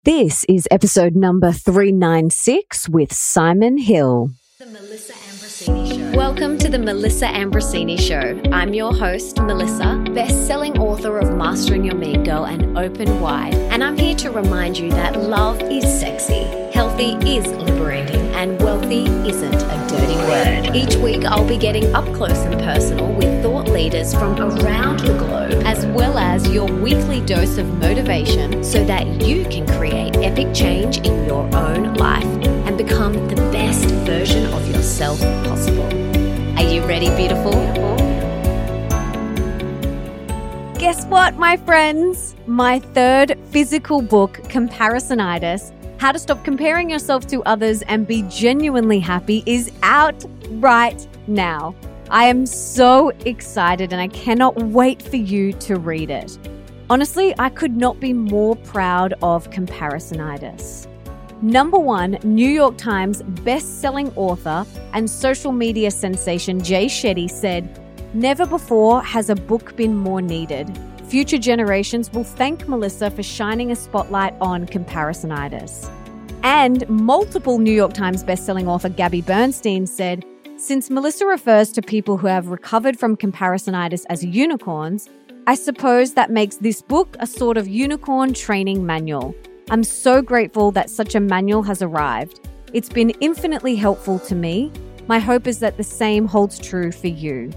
This is episode number 396 with Simon Hill. The Melissa Ambrosini Show. Welcome to the Melissa Ambrosini Show. I'm your host, Melissa, best-selling author of Mastering Your Mean Girl and Open Wide. And I'm here to remind you that love is sexy, healthy is liberating, and wealthy isn't a dirty word. Each week, I'll be getting up close and personal with thought leaders from around the globe, as well as your weekly dose of motivation so that you can create epic change in your own life and become the best version of yourself possible. Are you ready, beautiful? Guess what, my friends? My third physical book, Comparisonitis, How to Stop Comparing Yourself to Others and Be Genuinely Happy, is out right now. I am so excited and I cannot wait for you to read it. Honestly, I could not be more proud of Comparisonitis. Number one, New York Times best-selling author and social media sensation Jay Shetty said, "Never before has a book been more needed. Future generations will thank Melissa for shining a spotlight on Comparisonitis." And multiple New York Times best-selling author Gabby Bernstein said, "Since Melissa refers to people who have recovered from comparisonitis as unicorns, I suppose that makes this book a sort of unicorn training manual. I'm so grateful that such a manual has arrived. It's been infinitely helpful to me. My hope is that the same holds true for you."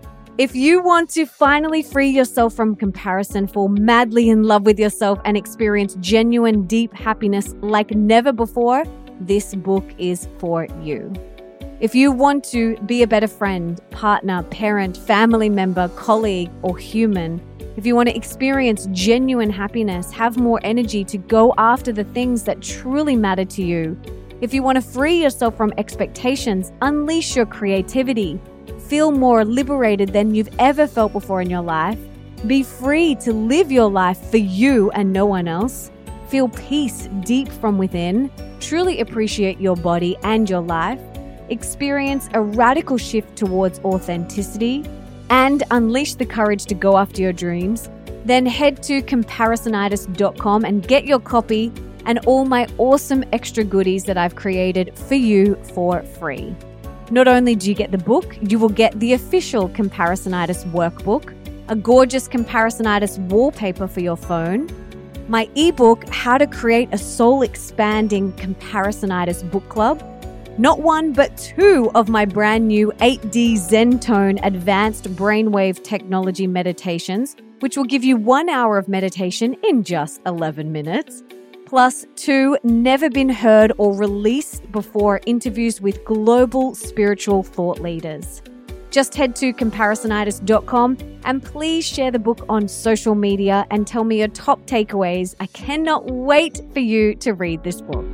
If you want to finally free yourself from comparison, fall madly in love with yourself, and experience genuine, deep happiness like never before, this book is for you. If you want to be a better friend, partner, parent, family member, colleague, or human, if you want to experience genuine happiness, have more energy to go after the things that truly matter to you, if you want to free yourself from expectations, unleash your creativity, feel more liberated than you've ever felt before in your life, be free to live your life for you and no one else, feel peace deep from within, truly appreciate your body and your life, experience a radical shift towards authenticity, and unleash the courage to go after your dreams, then head to comparisonitis.com and get your copy and all my awesome extra goodies that I've created for you for free. Not only do you get the book, you will get the official Comparisonitis workbook, a gorgeous Comparisonitis wallpaper for your phone, my ebook, How to Create a Soul-Expanding Comparisonitis Book Club, not one, but two of my brand new 8D Zen Tone advanced brainwave technology meditations, which will give you 1 hour of meditation in just 11 minutes, plus two never been heard or released before interviews with global spiritual thought leaders. Just head to comparisonitis.com and please share the book on social media and tell me your top takeaways. I cannot wait for you to read this book.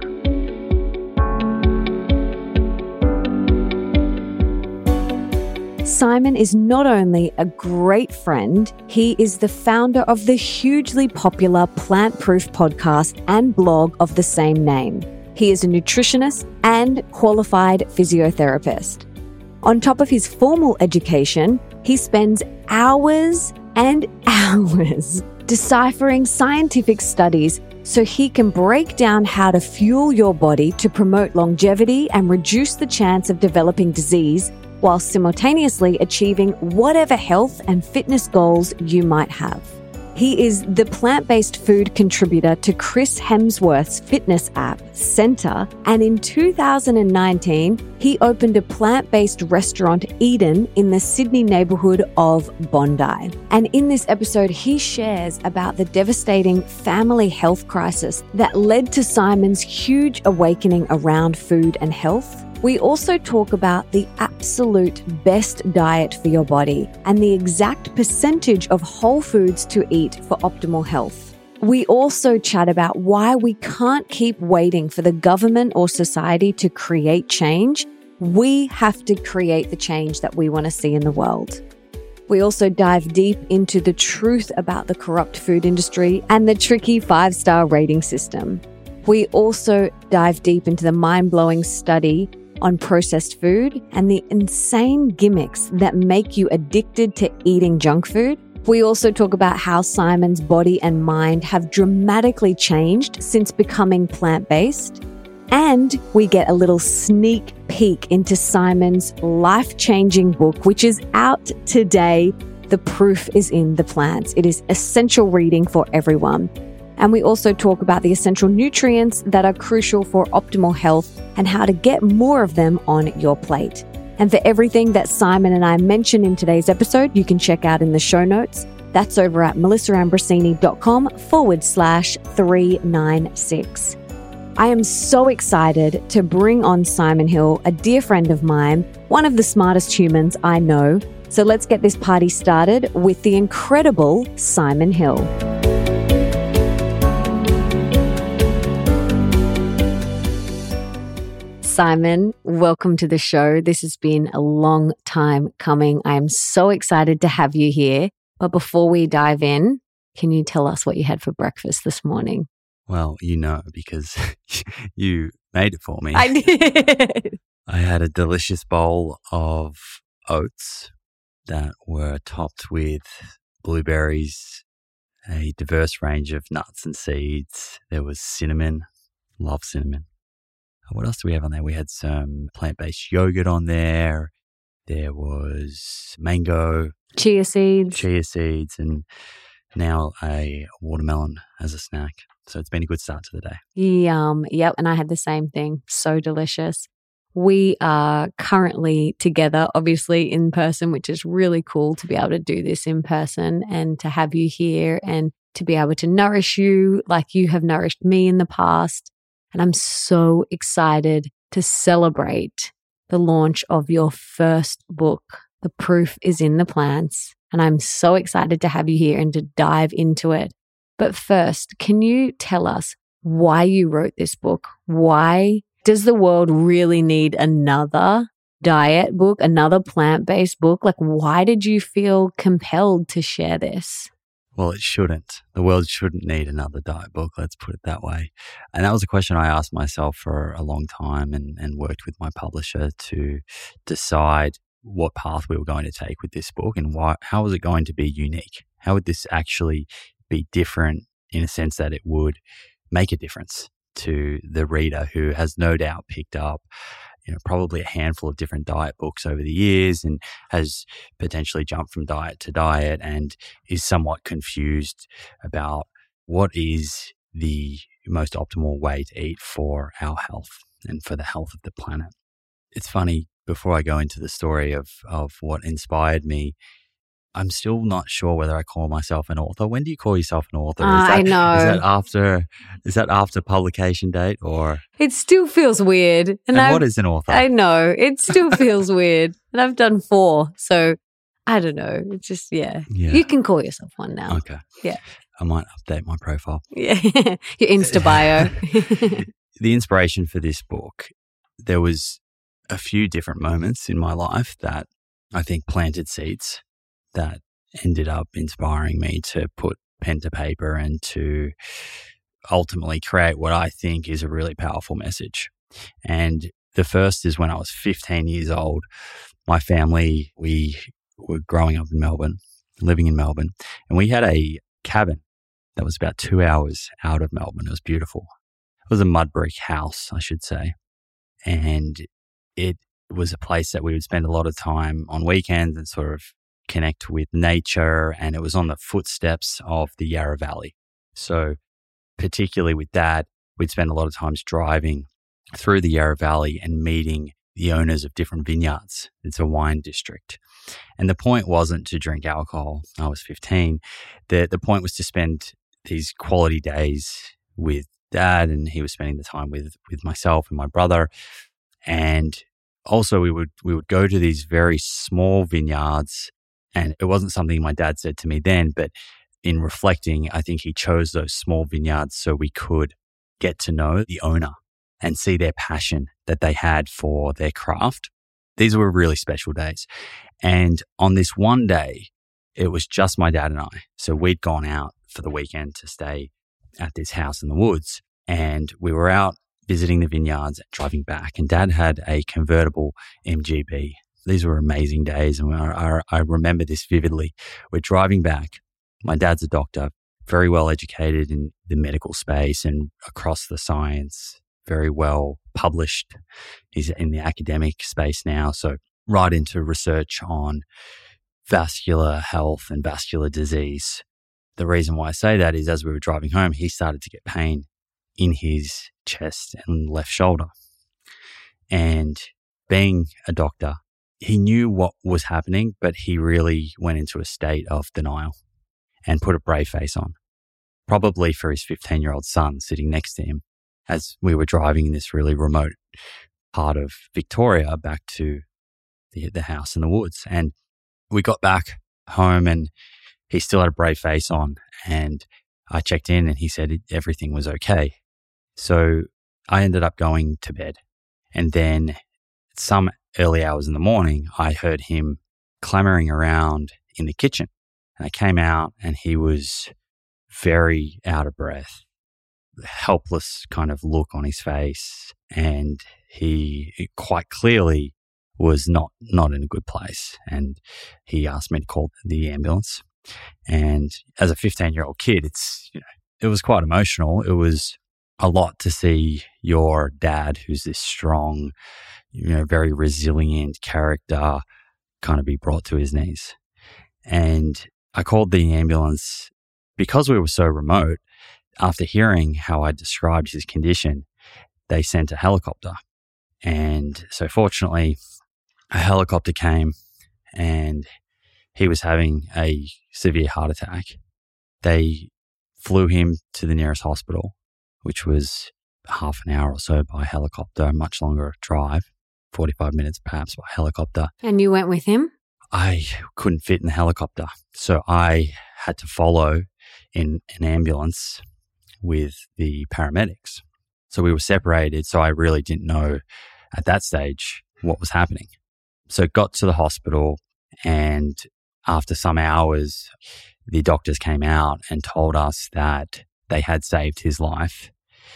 Simon is not only a great friend, he is the founder of the hugely popular Plant Proof podcast and blog of the same name. He is a nutritionist and qualified physiotherapist. On top of his formal education, he spends hours and hours deciphering scientific studies so he can break down how to fuel your body to promote longevity and reduce the chance of developing disease, while simultaneously achieving whatever health and fitness goals you might have. He is the plant-based food contributor to Chris Hemsworth's fitness app, Centre, and in 2019, he opened a plant-based restaurant, Eden, in the Sydney neighbourhood of Bondi. And in this episode, he shares about the devastating family health crisis that led to Simon's huge awakening around food and health. We also talk about the absolute best diet for your body and the exact percentage of whole foods to eat for optimal health. We also chat about why we can't keep waiting for the government or society to create change. We have to create the change that we want to see in the world. We also dive deep into the truth about the corrupt food industry and the tricky 5-star rating system. We also dive deep into the mind-blowing study on processed food and the insane gimmicks that make you addicted to eating junk food. We also talk about how Simon's body and mind have dramatically changed since becoming plant-based. And we get a little sneak peek into Simon's life-changing book, which is out today. The proof is in the plants. It is essential reading for everyone. And we also talk about the essential nutrients that are crucial for optimal health and how to get more of them on your plate. And for everything that Simon and I mention in today's episode, you can check out in the show notes. That's over at melissaambrosini.com/396. I am so excited to bring on Simon Hill, a dear friend of mine, one of the smartest humans I know. So let's get this party started with the incredible Simon Hill. Simon, welcome to the show. This has been a long time coming. I am so excited to have you here. But before we dive in, can you tell us what you had for breakfast this morning? Well, you know, because you made it for me. I did. I had a delicious bowl of oats that were topped with blueberries, a diverse range of nuts and seeds. There was cinnamon. Love cinnamon. What else do we have on there? We had some plant-based yogurt on there. There was mango. Chia seeds, and now a watermelon as a snack. So it's been a good start to the day. Yum. Yep. And I had the same thing. So delicious. We are currently together, obviously in person, which is really cool to be able to do this in person and to have you here and to be able to nourish you like you have nourished me in the past. And I'm so excited to celebrate the launch of your first book. The proof is in the plants. And I'm so excited to have you here and to dive into it. But first, can you tell us why you wrote this book? Why does the world really need another diet book, another plant-based book? Like, why did you feel compelled to share this? Well, it shouldn't. The world shouldn't need another diet book, let's put it that way. And that was a question I asked myself for a long time and worked with my publisher to decide what path we were going to take with this book and how was it going to be unique? How would this actually be different in a sense that it would make a difference to the reader who has no doubt picked up probably a handful of different diet books over the years and has potentially jumped from diet to diet and is somewhat confused about what is the most optimal way to eat for our health and for the health of the planet. It's funny, before I go into the story of what inspired me, I'm still not sure whether I call myself an author. When do you call yourself an author? I know. Is that after publication date or? It still feels weird. And what is an author? I know. It still feels weird. And I've done 4. So I don't know. It's just, yeah. You can call yourself one now. Okay. Yeah. I might update my profile. Yeah. Your Insta bio. The inspiration for this book, there was a few different moments in my life that I think planted seeds that ended up inspiring me to put pen to paper and to ultimately create what I think is a really powerful message. And the first is when I was 15 years old. My family, we were growing up in Melbourne, living in Melbourne, and we had a cabin that was about 2 hours out of Melbourne. It was beautiful. It was a mud brick house, I should say. And it was a place that we would spend a lot of time on weekends and sort of connect with nature, and it was on the footsteps of the Yarra Valley. So particularly with that, we'd spend a lot of times driving through the Yarra Valley and meeting the owners of different vineyards. It's a wine district. And the point wasn't to drink alcohol. I was 15. The point was to spend these quality days with Dad, and he was spending the time with myself and my brother. And also we would go to these very small vineyards. And it wasn't something my dad said to me then, but in reflecting, I think he chose those small vineyards so we could get to know the owner and see their passion that they had for their craft. These were really special days. And on this one day, it was just my dad and I. So we'd gone out for the weekend to stay at this house in the woods. And we were out visiting the vineyards, driving back. And Dad had a convertible MGB these were amazing days. And I remember this vividly. We're driving back. My dad's a doctor, very well educated in the medical space and across the science, very well published. He's in the academic space now. So right into research on vascular health and vascular disease. The reason why I say that is as we were driving home, he started to get pain in his chest and left shoulder. And being a doctor, he knew what was happening, but he really went into a state of denial and put a brave face on, probably for his 15-year-old son sitting next to him as we were driving in this really remote part of Victoria back to the house in the woods. And we got back home and he still had a brave face on, and I checked in and he said everything was okay. So I ended up going to bed, and then some early hours in the morning, I heard him clamoring around in the kitchen, and I came out and he was very out of breath, helpless kind of look on his face, and he quite clearly was not in a good place. And he asked me to call the ambulance. And as a 15-year-old kid, it was quite emotional. It was a lot to see your dad, who's this strong, very resilient character, kind of be brought to his knees. And I called the ambulance because we were so remote. After hearing how I described his condition, they sent a helicopter. And so fortunately, a helicopter came and he was having a severe heart attack. They flew him to the nearest hospital, which was half an hour or so by helicopter, a much longer drive, 45 minutes perhaps by helicopter. And you went with him? I couldn't fit in the helicopter. So I had to follow in an ambulance with the paramedics. So we were separated. So I really didn't know at that stage what was happening. So got to the hospital, and after some hours, the doctors came out and told us that they had saved his life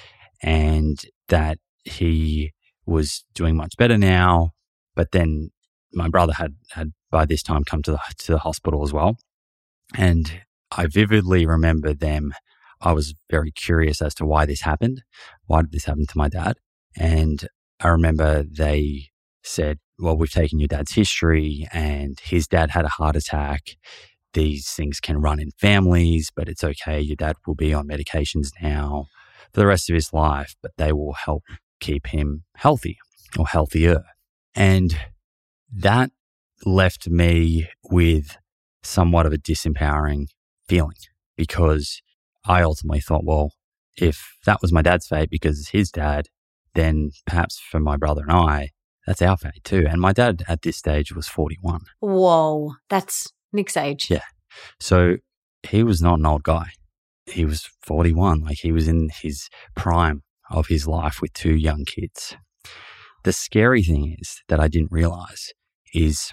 and that he was doing much better now. But then my brother had by this time come to the hospital as well. And I vividly remember I was very curious as to why this happened. Why did this happen to my dad? And I remember they said, well, we've taken your dad's history and his dad had a heart attack. These things can run in families, but it's okay. Your dad will be on medications now for the rest of his life, but they will help keep him healthy or healthier. And that left me with somewhat of a disempowering feeling, because I ultimately thought, well, if that was my dad's fate because it's his dad, then perhaps for my brother and I, that's our fate too. And my dad at this stage was 41. Whoa, that's Nick's age. Yeah. So he was not an old guy. He was 41. Like, he was in his prime of his life with 2 young kids. The scary thing is that I didn't realize is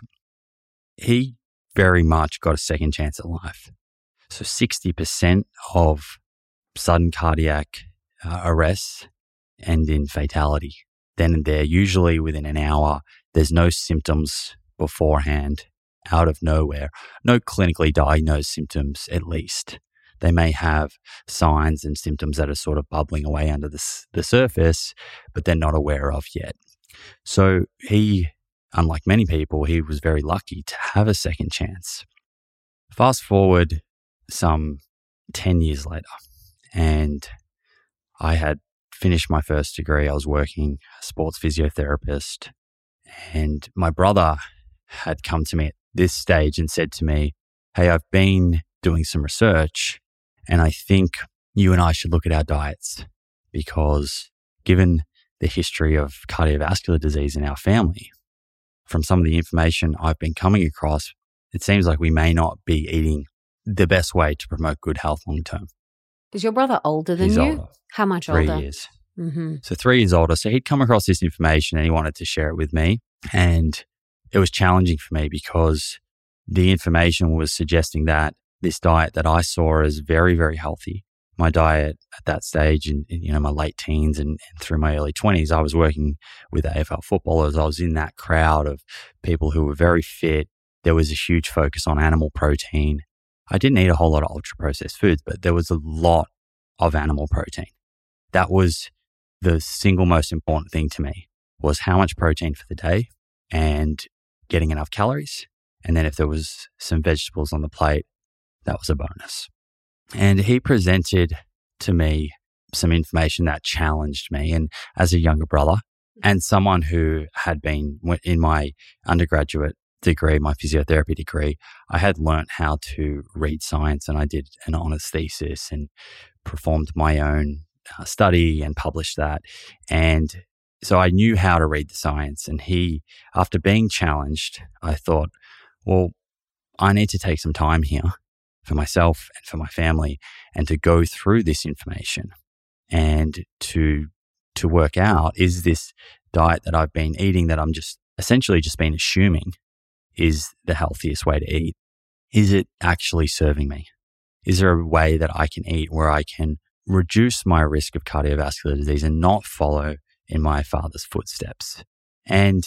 he very much got a second chance at life. So 60% of sudden cardiac arrests end in fatality. Then and there, usually within an hour. There's no symptoms beforehand, out of nowhere. No clinically diagnosed symptoms, at least. They may have signs and symptoms that are sort of bubbling away under the surface, but they're not aware of yet. So he, unlike many people, he was very lucky to have a second chance. Fast forward some 10 years later, and I had finished my first degree. I was working as a sports physiotherapist, and my brother had come to me at this stage and said to me, hey, I've been doing some research and I think you and I should look at our diets, because given the history of cardiovascular disease in our family, from some of the information I've been coming across, it seems like we may not be eating the best way to promote good health long term. Is your brother older than He's you? older. How much 3 older? years. Mm-hmm. So 3 years older. So he'd come across this information and he wanted to share it with me. And it was challenging for me because the information was suggesting that this diet that I saw as very, very healthy my diet at that stage in my late teens and through my early 20s, I was working with AFL footballers. I was in that crowd of people who were very fit. There was a huge focus on animal protein. I didn't eat a whole lot of ultra-processed foods, but there was a lot of animal protein. That was the single most important thing to me, was how much protein for the day and getting enough calories. And then if there was some vegetables on the plate, that was a bonus. And he presented to me some information that challenged me. And as a younger brother and someone who had been in my undergraduate degree, my physiotherapy degree, I had learnt how to read science, and I did an honours thesis and performed my own study and published that. And so I knew how to read the science. And after being challenged, I thought, well, I need to take some time here for myself and for my family and to go through this information and to work out, is this diet that I've been eating that I'm just essentially just been assuming is the healthiest way to eat? Is it actually serving me? Is there a way that I can eat where I can reduce my risk of cardiovascular disease and not follow in my father's footsteps? And,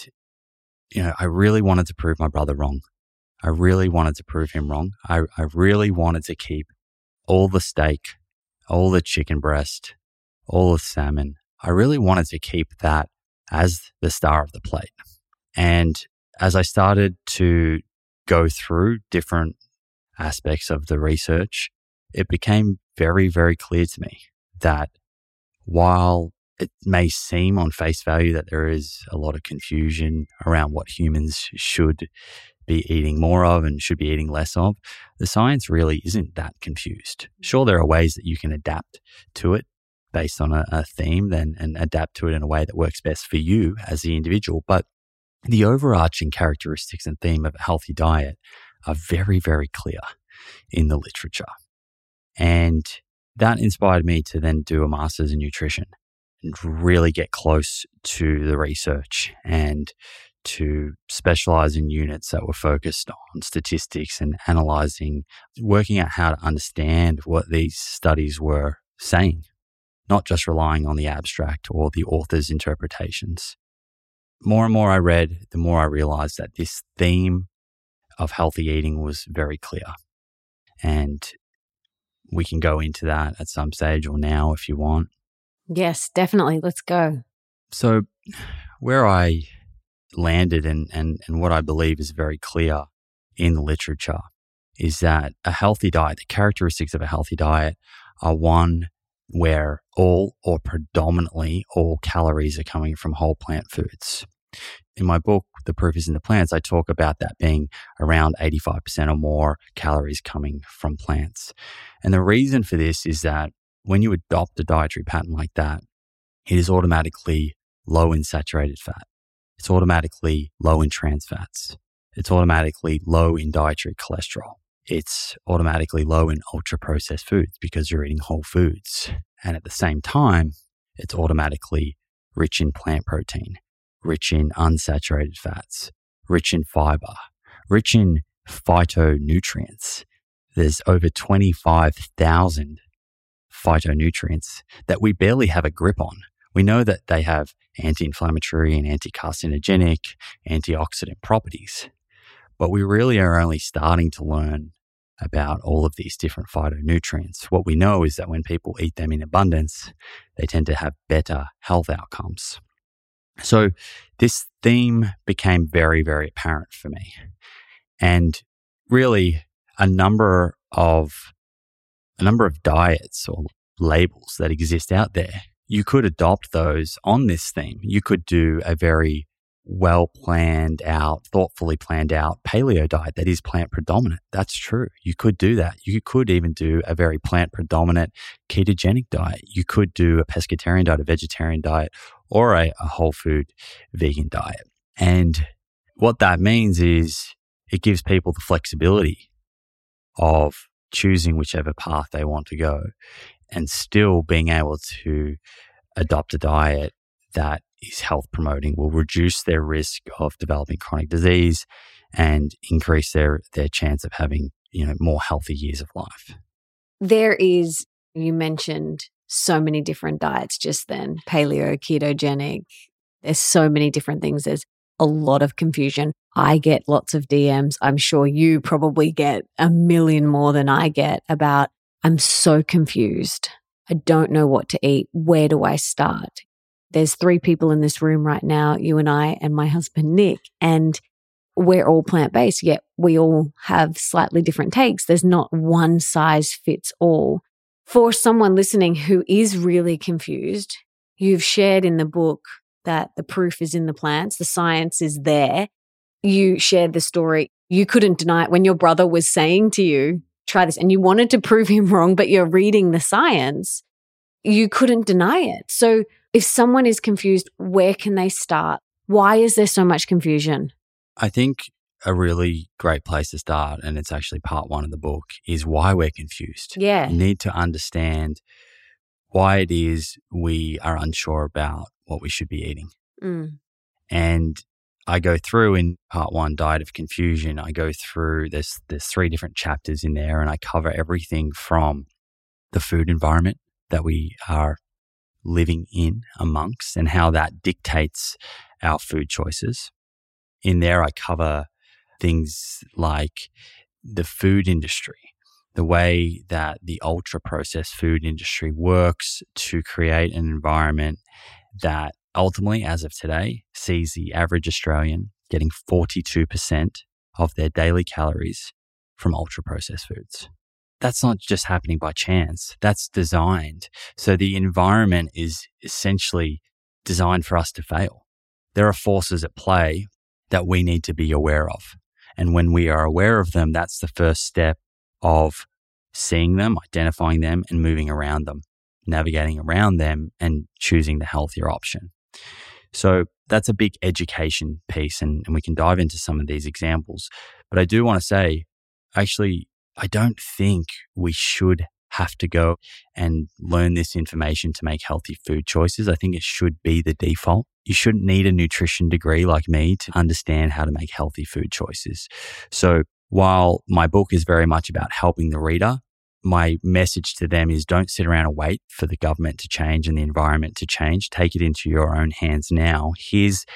I really wanted to prove my brother wrong. I really wanted to prove him wrong. I really wanted to keep all the steak, all the chicken breast, all the salmon. I really wanted to keep that as the star of the plate. And as I started to go through different aspects of the research, it became very, very clear to me that while it may seem on face value that there is a lot of confusion around what humans should be eating more of and should be eating less of, the science really isn't that confused. Sure, there are ways that you can adapt to it based on a theme and adapt to it in a way that works best for you as the individual. But the overarching characteristics and theme of a healthy diet are very, very clear in the literature. And that inspired me to then do a master's in nutrition and really get close to the research and to specialize in units that were focused on statistics and analyzing, working out how to understand what these studies were saying, not just relying on the abstract or the author's interpretations. More and more I read, the more I realized that this theme of healthy eating was very clear. And we can go into that at some stage or now if you want. Yes, definitely. Let's go. So where I landed and what I believe is very clear in the literature is that a healthy diet, the characteristics of a healthy diet are one where all or predominantly all calories are coming from whole plant foods. In my book, The Proof is in the Plants, I talk about that being around 85% or more calories coming from plants. And the reason for this is that when you adopt a dietary pattern like that, it is automatically low in saturated fat. It's automatically low in trans fats. It's automatically low in dietary cholesterol. It's automatically low in ultra-processed foods because you're eating whole foods. And at the same time, it's automatically rich in plant protein, rich in unsaturated fats, rich in fiber, rich in phytonutrients. There's over 25,000 phytonutrients that we barely have a grip on. We know that they have anti-inflammatory and anti-carcinogenic, antioxidant properties, but we really are only starting to learn about all of these different phytonutrients. What we know is that when people eat them in abundance, they tend to have better health outcomes. So this theme became very, very apparent for me. And really a number of diets or labels that exist out there, you could adopt those on this theme. You could do a very well planned out, thoughtfully planned out paleo diet that is plant predominant. That's true. You could do that. You could even do a very plant predominant ketogenic diet. You could do a pescatarian diet, a vegetarian diet, or a whole food vegan diet. And what that means is it gives people the flexibility of choosing whichever path they want to go and still being able to adopt a diet that is health promoting, will reduce their risk of developing chronic disease and increase their chance of having, more healthy years of life. There is You mentioned so many different diets just then, paleo, ketogenic. There's so many different things. There's a lot of confusion. I get lots of DMs. I'm sure you probably get a million more than I get about, I'm so confused. I don't know what to eat. Where do I start? There's 3 people in this room right now, you and I and my husband, Nick, and we're all plant-based, yet we all have slightly different takes. There's not one size fits all. For someone listening who is really confused, you've shared in the book that the proof is in the plants, the science is there. You shared the story. You couldn't deny it when your brother was saying to you, try this, and you wanted to prove him wrong, but you're reading the science. You couldn't deny it. So if someone is confused, where can they start? Why is there so much confusion? I think a really great place to start, and it's actually part 1 of the book, is why we're confused. Yeah. We need to understand why it is we are unsure about what we should be eating. And I go through in part 1, Diet of Confusion, I go through, there's 3 different chapters in there, and I cover everything from the food environment that we are living in amongst and how that dictates our food choices. In there, I cover things like the food industry, the way that the ultra-processed food industry works to create an environment that ultimately, as of today, sees the average Australian getting 42% of their daily calories from ultra-processed foods. That's not just happening by chance. That's designed. So the environment is essentially designed for us to fail. There are forces at play that we need to be aware of. And when we are aware of them, that's the first step of seeing them, identifying them, and moving around them, navigating around them and choosing the healthier option. So that's a big education piece, and we can dive into some of these examples. But I do want to say, actually, I don't think we should have to go and learn this information to make healthy food choices. I think it should be the default. You shouldn't need a nutrition degree like me to understand how to make healthy food choices. So while my book is very much about helping the reader, my message to them is don't sit around and wait for the government to change and the environment to change. Take it into your own hands now. Here's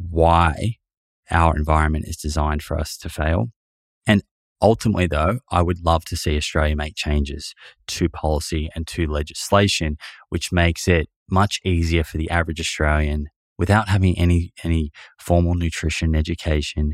why our environment is designed for us to fail. And ultimately, though, I would love to see Australia make changes to policy and to legislation, which makes it much easier for the average Australian without having any formal nutrition education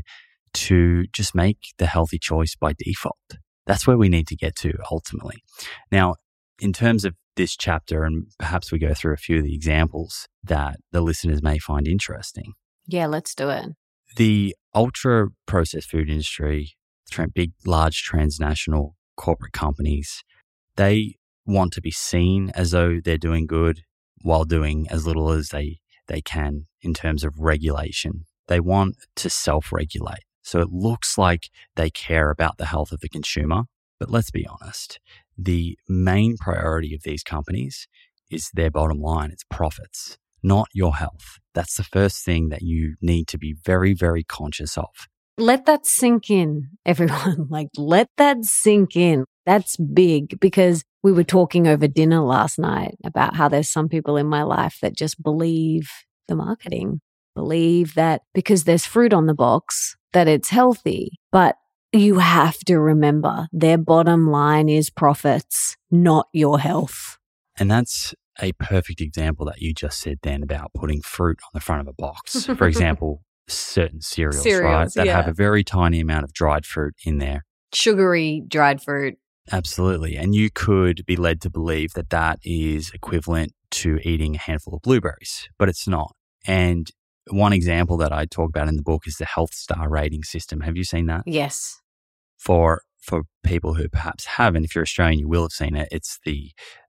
to just make the healthy choice by default. That's where we need to get to ultimately. Now, in terms of this chapter, and perhaps we go through a few of the examples that the listeners may find interesting. Yeah, let's do it. The ultra-processed food industry, big, large transnational corporate companies, they want to be seen as though they're doing good while doing as little as they can in terms of regulation. They want to self-regulate. So it looks like they care about the health of the consumer. But let's be honest, the main priority of these companies is their bottom line. It's profits, not your health. That's the first thing that you need to be very, very conscious of. Let that sink in, everyone. Let that sink in. That's big, because we were talking over dinner last night about how there's some people in my life that just believe the marketing, believe that because there's fruit on the box, that it's healthy. But you have to remember their bottom line is profits, not your health. And that's a perfect example that you just said then about putting fruit on the front of a box. For example, certain cereals, right? That have a very tiny amount of dried fruit in there. Sugary dried fruit. Absolutely. And you could be led to believe that that is equivalent to eating a handful of blueberries, but it's not. And one example that I talk about in the book is the Health Star rating system. Have you seen that? Yes. For people who perhaps haven't, if you're Australian, you will have seen it. It's the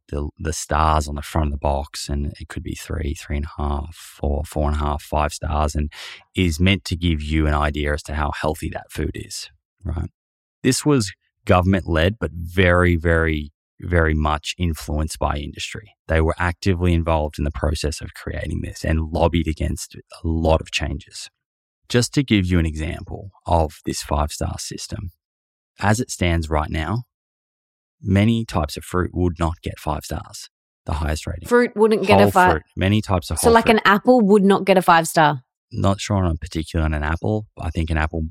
stars on the front of the box, and it could be 3, 3.5, 4, 4.5, 5 stars, and is meant to give you an idea as to how healthy that food is, right? This was government-led, but very, very, very much influenced by industry. They were actively involved in the process of creating this and lobbied against a lot of changes. Just to give you an example of this 5-star system, as it stands right now, many types of fruit would not get 5 stars, the highest rating. Fruit wouldn't get a 5. Fruit, many types of So whole like fruit. an apple would not get a 5-star. Not sure on particular on an apple. I think an apple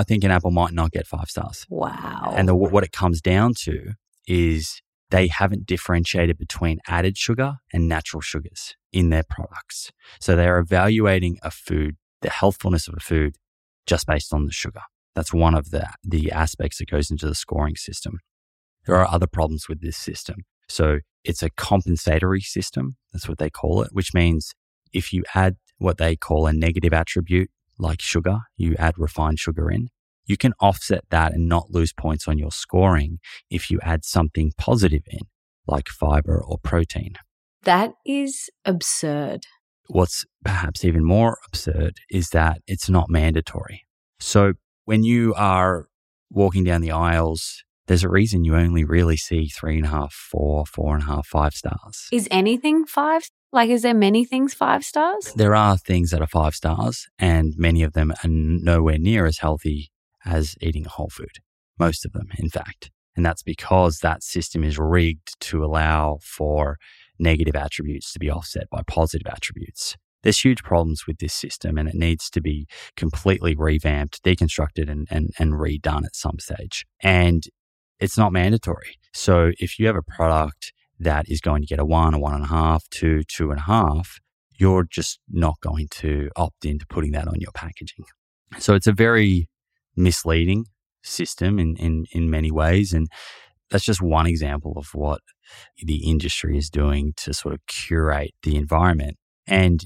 might not get 5 stars. Wow. And what it comes down to is they haven't differentiated between added sugar and natural sugars in their products. So they're evaluating a food, the healthfulness of a food, just based on the sugar. That's one of the aspects that goes into the scoring system. There are other problems with this system. So it's a compensatory system. That's what they call it, which means if you add what they call a negative attribute, like sugar, you add refined sugar in, you can offset that and not lose points on your scoring if you add something positive in, like fiber or protein. That is absurd. What's perhaps even more absurd is that it's not mandatory. So when you are walking down the aisles, there's a reason you only really see 3.5, 4, 4.5, 5 stars. Is anything 5? Like, is there many things 5 stars? There are things that are 5 stars, and many of them are nowhere near as healthy as eating a whole food. Most of them, in fact. And that's because that system is rigged to allow for negative attributes to be offset by positive attributes. There's huge problems with this system, and it needs to be completely revamped, deconstructed, and redone at some stage. And it's not mandatory. So if you have a product that is going to get a 1, a 1.5, 2, 2.5, you're just not going to opt into putting that on your packaging. So it's a very misleading system in many ways. And that's just one example of what the industry is doing to sort of curate the environment. And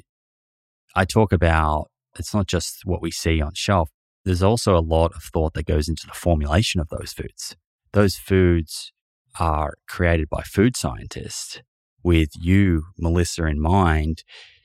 I talk about, it's not just what we see on shelf. There's also a lot of thought that goes into the formulation of those foods. Those foods are created by food scientists with you, Melissa, in mind.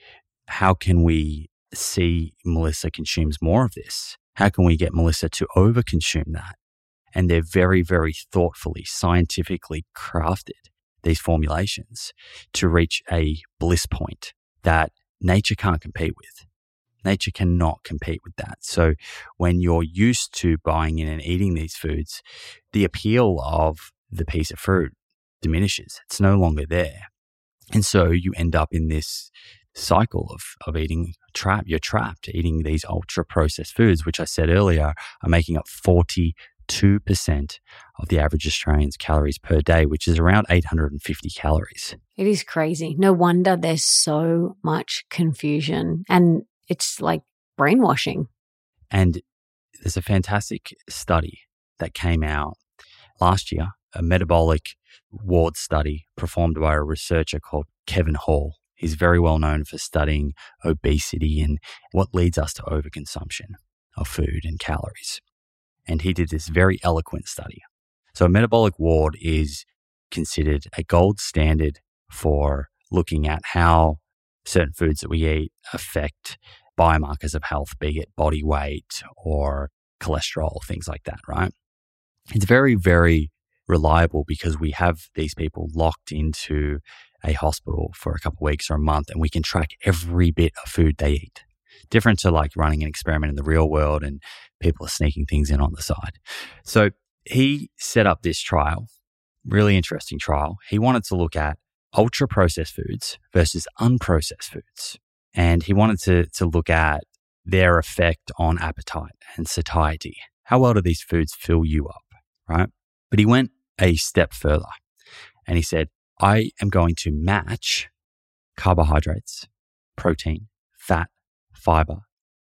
How can we see Melissa consumes more of this? How can we get Melissa to overconsume that? And they're very, very thoughtfully, scientifically crafted, these formulations, to reach a bliss point that nature can't compete with. Nature cannot compete with that. So when you're used to buying in and eating these foods, the appeal of the piece of fruit diminishes. It's no longer there. And so you end up in this cycle of eating you're trapped eating these ultra processed foods, which I said earlier are making up 42% of the average Australian's calories per day, which is around 850 calories. It is crazy. No wonder there's so much confusion, and it's like brainwashing. And there's a fantastic study that came out last year, a metabolic ward study performed by a researcher called Kevin Hall. He's very well known for studying obesity and what leads us to overconsumption of food and calories. And he did this very eloquent study. So a metabolic ward is considered a gold standard for looking at how certain foods that we eat affect biomarkers of health, be it body weight or cholesterol, things like that, right? It's very, very reliable because we have these people locked into a hospital for a couple of weeks or a month, and we can track every bit of food they eat. Different to like running an experiment in the real world and people are sneaking things in on the side. So he set up this trial, really interesting trial. He wanted to look at ultra processed foods versus unprocessed foods. And he wanted to look at their effect on appetite and satiety. How well do these foods fill you up, right? But he went a step further and he said, I am going to match carbohydrates, protein, fat, fiber,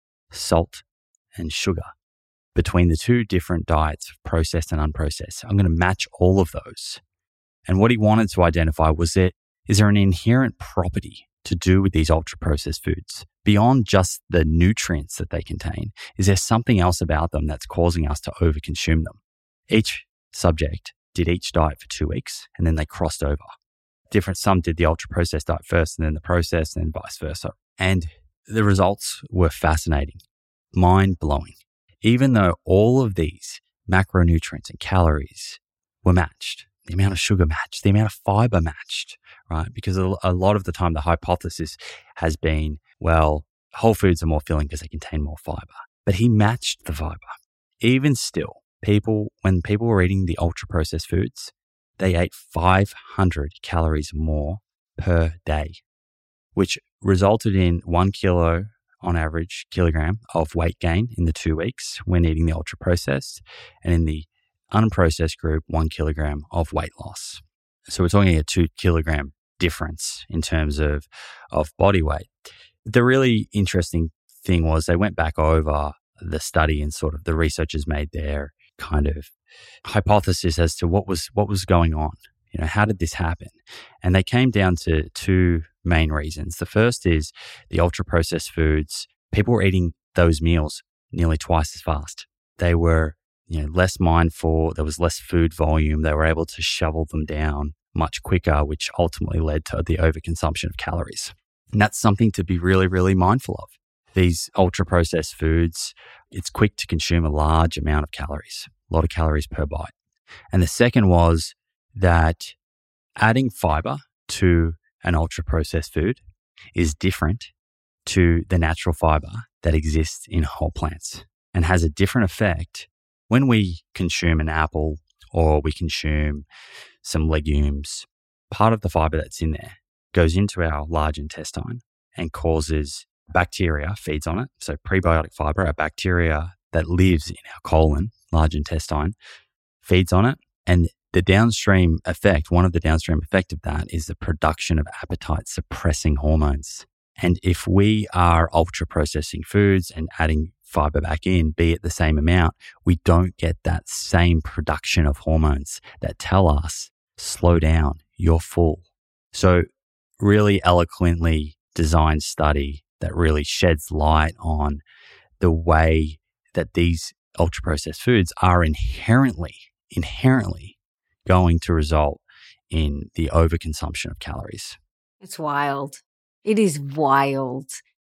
salt, and sugar between the two different diets, processed and unprocessed. I'm going to match all of those. And what he wanted to identify was is there an inherent property to do with these ultra-processed foods beyond just the nutrients that they contain? Is there something else about them that's causing us to overconsume them? Each subject did each diet for 2 weeks, and then they crossed over. Some did the ultra-processed diet first, and then the processed, and vice versa. And the results were fascinating, mind-blowing. Even though all of these macronutrients and calories were matched, the amount of sugar matched, the amount of fiber matched, right? Because a lot of the time the hypothesis has been, well, whole foods are more filling because they contain more fiber. But he matched the fiber. Even still, when people were eating the ultra-processed foods, they ate 500 calories more per day, which resulted in 1 kilo on average kilogram of weight gain in the 2 weeks when eating the ultra processed, and in the unprocessed group, 1 kilogram of weight loss. So we're talking a 2 kilogram difference in terms of body weight. The really interesting thing was they went back over the study and sort of the researchers made their kind of hypothesis as to what was going on. How did this happen? And they came down to two main reasons. The first is the ultra-processed foods. People were eating those meals nearly twice as fast. They were, less mindful. There was less food volume. They were able to shovel them down much quicker, which ultimately led to the overconsumption of calories. And that's something to be really, really mindful of. These ultra-processed foods, it's quick to consume a large amount of calories, a lot of calories per bite. And the second was that adding fiber to an ultra-processed food is different to the natural fiber that exists in whole plants and has a different effect when we consume an apple or we consume some legumes. Part of the fiber that's in there goes into our large intestine and causes bacteria, feeds on it. So prebiotic fiber, a bacteria that lives in our colon, large intestine, feeds on it. And the downstream effect, one of the downstream effect of that is the production of appetite suppressing hormones. And if we are ultra processing foods and adding fiber back in, be it the same amount, we don't get that same production of hormones that tell us, slow down, you're full. So really eloquently designed study that really sheds light on the way that these ultra processed foods are inherently going to result in the overconsumption of calories. It's wild. It is wild.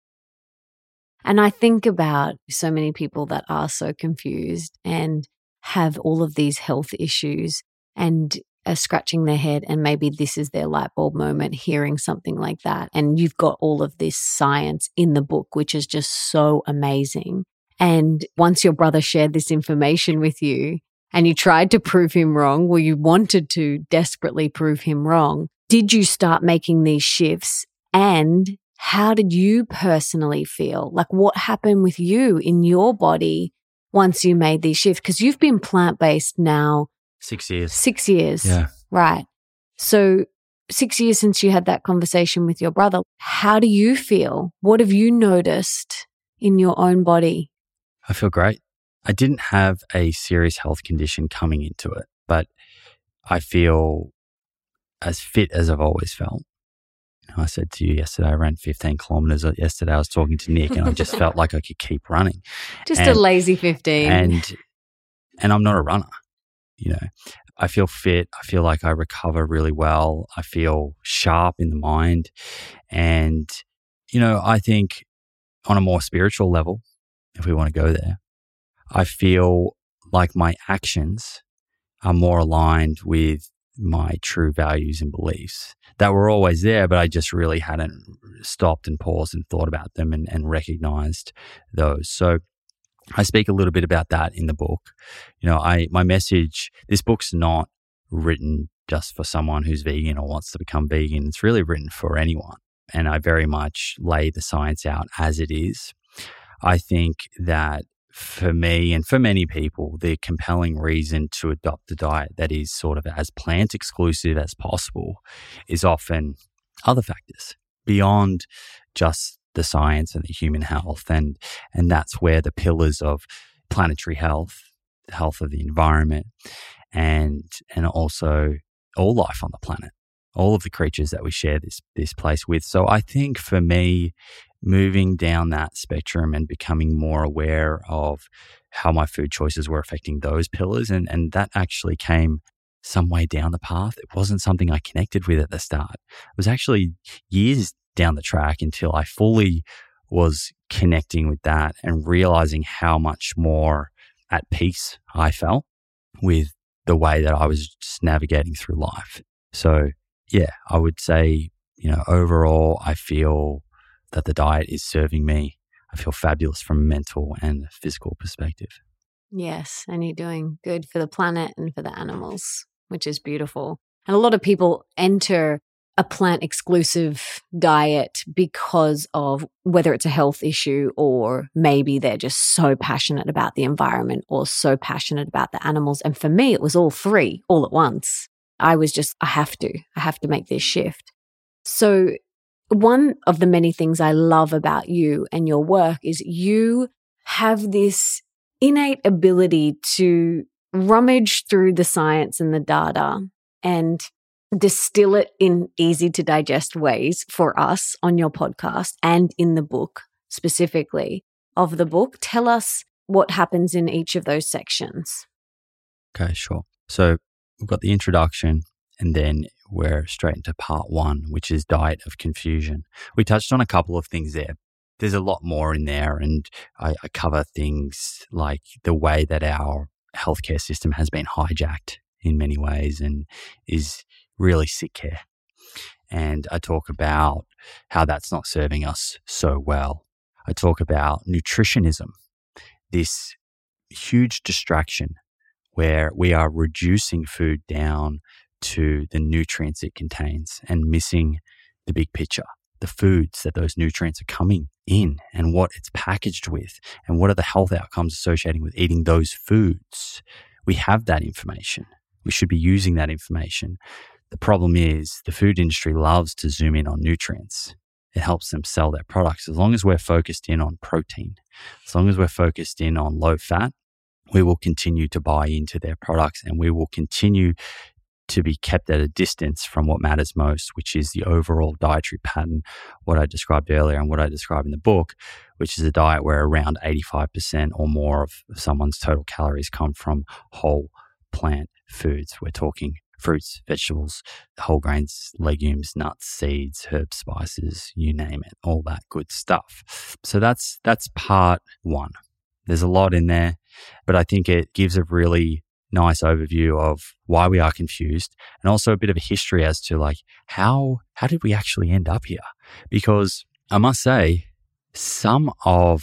And I think about so many people that are so confused and have all of these health issues and are scratching their head, and maybe this is their light bulb moment hearing something like that. And you've got all of this science in the book, which is just so amazing. And once your brother shared this information with you and you tried to prove him wrong, well, you wanted to desperately prove him wrong, did you start making these shifts? And how did you personally feel? Like, what happened with you in your body once you made these shifts? Because you've been plant-based now 6 years. 6 years. Yeah. Right. So 6 years since you had that conversation with your brother, how do you feel? What have you noticed in your own body? I feel great. I didn't have a serious health condition coming into it, but I feel as fit as I've always felt. I said to you yesterday, I ran 15 kilometers yesterday. I was talking to Nick and I just felt like I could keep running. Just a lazy 15. And I'm not a runner. I feel fit. I feel like I recover really well. I feel sharp in the mind. And, I think on a more spiritual level, if we want to go there, I feel like my actions are more aligned with my true values and beliefs that were always there, but I just really hadn't stopped and paused and thought about them and recognized those. So I speak a little bit about that in the book. My message, this book's not written just for someone who's vegan or wants to become vegan. It's really written for anyone. And I very much lay the science out as it is. I think that for me and for many people, the compelling reason to adopt a diet that is sort of as plant exclusive as possible is often other factors beyond just the science and the human health. And that's where the pillars of planetary health, the health of the environment, and also all life on the planet, all of the creatures that we share this place with. So I think for me, moving down that spectrum and becoming more aware of how my food choices were affecting those pillars, and that actually came some way down the path. It wasn't something I connected with at the start. It was actually years down the track until I fully was connecting with that and realizing how much more at peace I felt with the way that I was just navigating through life. So yeah, I would say, overall, I feel that the diet is serving me. I feel fabulous from a mental and physical perspective. Yes, and you're doing good for the planet and for the animals. which is beautiful. And a lot of people enter a plant-exclusive diet because of whether it's a health issue or maybe they're just so passionate about the environment or so passionate about the animals. And for me, it was all three all at once. I was just, I have to make this shift. So one of the many things I love about you and your work is you have this innate ability to rummage through the science and the data and distill it in easy to digest ways for us on your podcast and in the book specifically of the book. Tell us what happens in each of those sections. Okay, sure. So we've got the introduction and then we're straight into part one, which is Diet of Confusion. We touched on a couple of things there. There's a lot more in there, and I cover things like the way that our healthcare system has been hijacked in many ways and is really sick care. And I talk about how that's not serving us so well. I talk about nutritionism, this huge distraction where we are reducing food down to the nutrients it contains and missing the big picture, the foods that those nutrients are coming in and what it's packaged with and what are the health outcomes associated with eating those foods. We have that information. We should be using that information. The problem is the food industry loves to zoom in on nutrients. It helps them sell their products. As long as we're focused in on protein, as long as we're focused in on low fat, we will continue to buy into their products and we will continue to be kept at a distance from what matters most, which is the overall dietary pattern, what I described earlier and what I describe in the book, which is a diet where around 85% or more of someone's total calories come from whole plant foods. We're talking fruits, vegetables, whole grains, legumes, nuts, seeds, herbs, spices, you name it, all that good stuff. So that's part one. There's a lot in there, but I think it gives a really nice overview of why we are confused and also a bit of a history as to like how did we actually end up here? Because I must say some of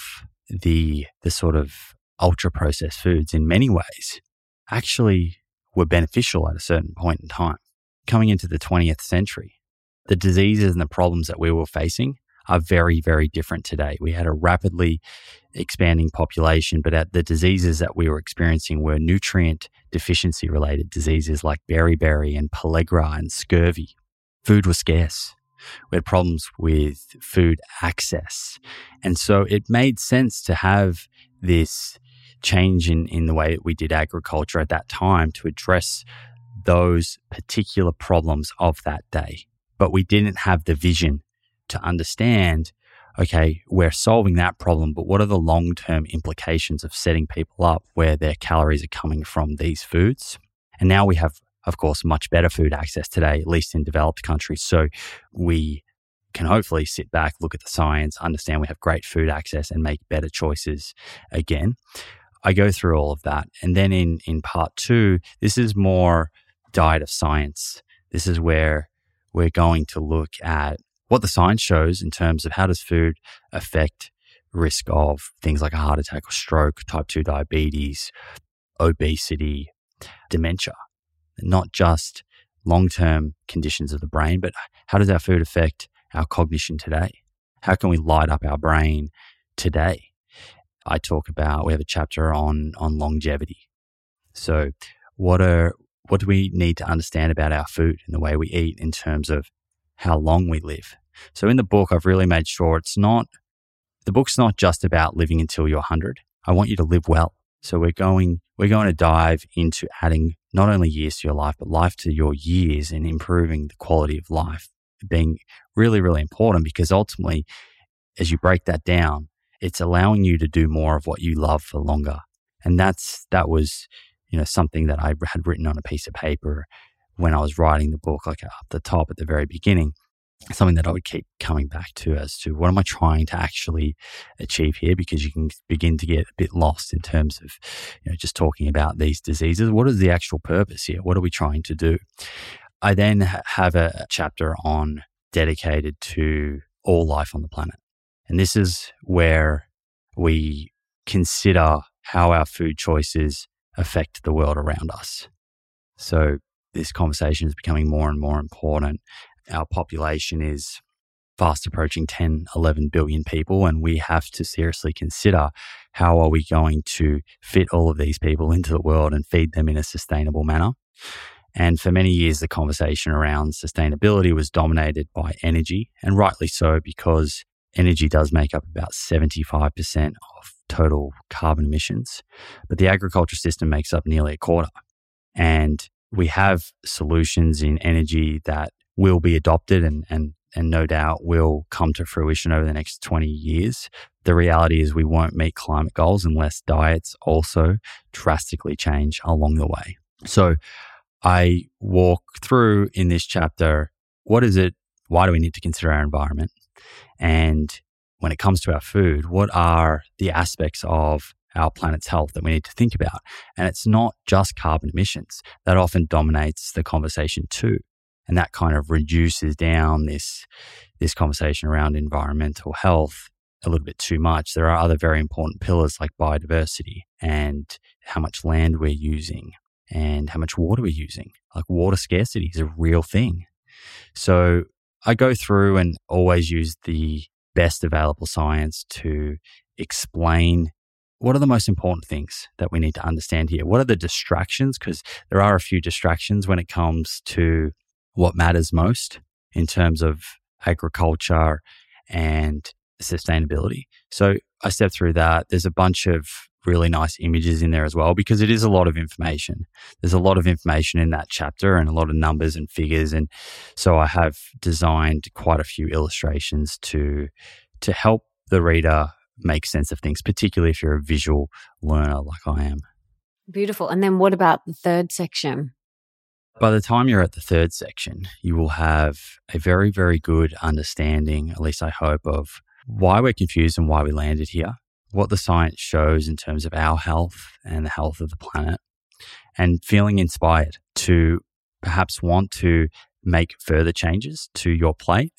the sort of ultra processed foods in many ways actually were beneficial at a certain point in time. Coming into the 20th century, the diseases and the problems that we were facing are very, very different today. We had a rapidly expanding population, but the diseases that we were experiencing were nutrient deficiency related diseases like beriberi and pellagra and scurvy. Food was scarce. We had problems with food access. And so it made sense to have this change in the way that we did agriculture at that time to address those particular problems of that day. But we didn't have the vision to understand, okay, we're solving that problem, but what are the long-term implications of setting people up where their calories are coming from these foods? And now we have, of course, much better food access today, at least in developed countries. So we can hopefully sit back, look at the science, understand we have great food access and make better choices again. I go through all of that. And then in part two, this is more diet of science. This is where we're going to look at what the science shows in terms of how does food affect risk of things like a heart attack or stroke, type 2 diabetes, obesity, dementia. Not just long-term conditions of the brain, but how does our food affect our cognition today? How can we light up our brain today? I talk about, we have a chapter on longevity. So what do we need to understand about our food and the way we eat in terms of how long we live? So in the book, I've really made sure the book's not just about living until you're 100. I want you to live well. So we're going to dive into adding not only years to your life, but life to your years and improving the quality of life being really, really important, because ultimately, as you break that down, it's allowing you to do more of what you love for longer. And that was, something that I had written on a piece of paper when I was writing the book, like up the top at the very beginning, something that I would keep coming back to as to what am I trying to actually achieve here? Because you can begin to get a bit lost in terms of, just talking about these diseases. What is the actual purpose here? What are we trying to do? I then have a chapter dedicated to all life on the planet. And this is where we consider how our food choices affect the world around us. So this conversation is becoming more and more important. Our population is fast approaching 10, 11 billion people, and we have to seriously consider how are we going to fit all of these people into the world and feed them in a sustainable manner. And for many years, the conversation around sustainability was dominated by energy, and rightly so, because energy does make up about 75% of total carbon emissions. But the agriculture system makes up nearly a quarter. And we have solutions in energy that will be adopted and no doubt will come to fruition over the next 20 years. The reality is we won't meet climate goals unless diets also drastically change along the way. So I walk through in this chapter, what is it? Why do we need to consider our environment? And when it comes to our food, what are the aspects of our planet's health that we need to think about? And it's not just carbon emissions. That often dominates the conversation too. And that kind of reduces down this conversation around environmental health a little bit too much. There are other very important pillars like biodiversity and how much land we're using and how much water we're using. Like water scarcity is a real thing. So I go through and always use the best available science to explain what are the most important things that we need to understand here. What are the distractions? Because there are a few distractions when it comes to what matters most in terms of agriculture and sustainability. So I step through that. There's a bunch of really nice images in there as well, because it is a lot of information. There's a lot of information in that chapter and a lot of numbers and figures. And so I have designed quite a few illustrations to help the reader make sense of things, particularly if you're a visual learner like I am. Beautiful. And then what about the third section? By the time you're at the third section, you will have a very, very good understanding, at least I hope, of why we're confused and why we landed here, what the science shows in terms of our health and the health of the planet, and feeling inspired to perhaps want to make further changes to your plate,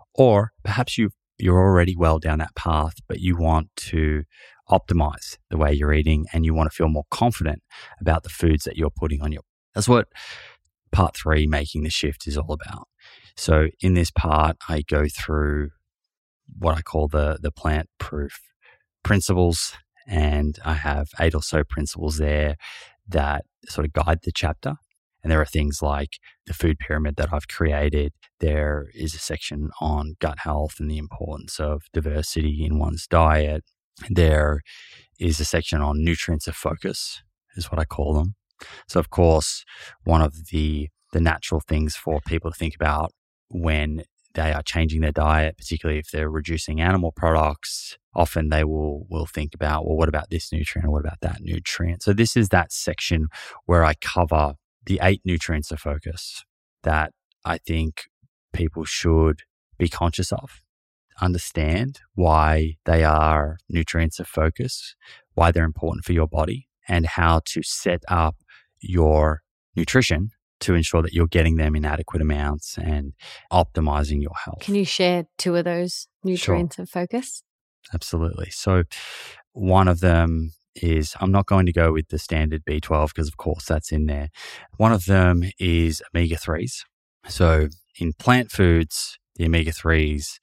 or perhaps you're already well down that path, but you want to optimize the way you're eating and you want to feel more confident about the foods that you're putting on your. That's what part 3, Making the Shift, is all about. So in this part, I go through what I call the plant proof principles, and I have 8 or so principles there that sort of guide the chapter. And there are things like the food pyramid that I've created. There is a section on gut health and the importance of diversity in one's diet. There is a section on nutrients of focus, is what I call them. So, of course, one of the natural things for people to think about when they are changing their diet, particularly if they're reducing animal products, often they will think about, well, what about this nutrient or what about that nutrient? So this is that section where I cover the 8 nutrients of focus that I think people should be conscious of, understand why they are nutrients of focus, why they're important for your body, and how to set up your nutrition to ensure that you're getting them in adequate amounts and optimizing your health. Can you share 2 of those nutrients of focus? Absolutely. So one of them is, I'm not going to go with the standard B12 because of course that's in there. One of them is omega-3s. So in plant foods, the omega-3s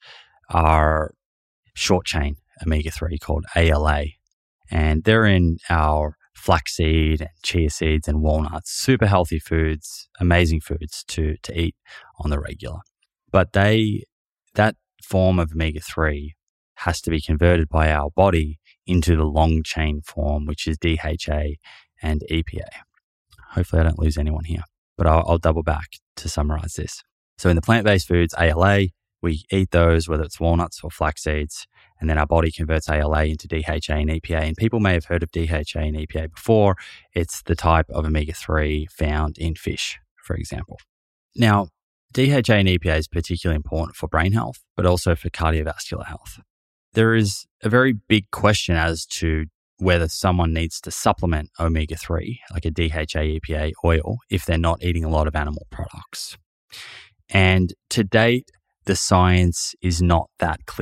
are short chain omega-3 called ALA. And they're in our flaxseed and chia seeds and walnuts, super healthy foods, amazing foods to eat on the regular. But that form of omega-3 has to be converted by our body into the long chain form, which is DHA and EPA. Hopefully I don't lose anyone here, but I'll double back to summarize this. So in the plant-based foods, ALA, we eat those, whether it's walnuts or flax seeds, and then our body converts ALA into DHA and EPA. And people may have heard of DHA and EPA before. It's the type of omega-3 found in fish, for example. Now, DHA and EPA is particularly important for brain health, but also for cardiovascular health. There is a very big question as to whether someone needs to supplement omega-3, like a DHA, EPA oil, if they're not eating a lot of animal products. And to date, the science is not that clear.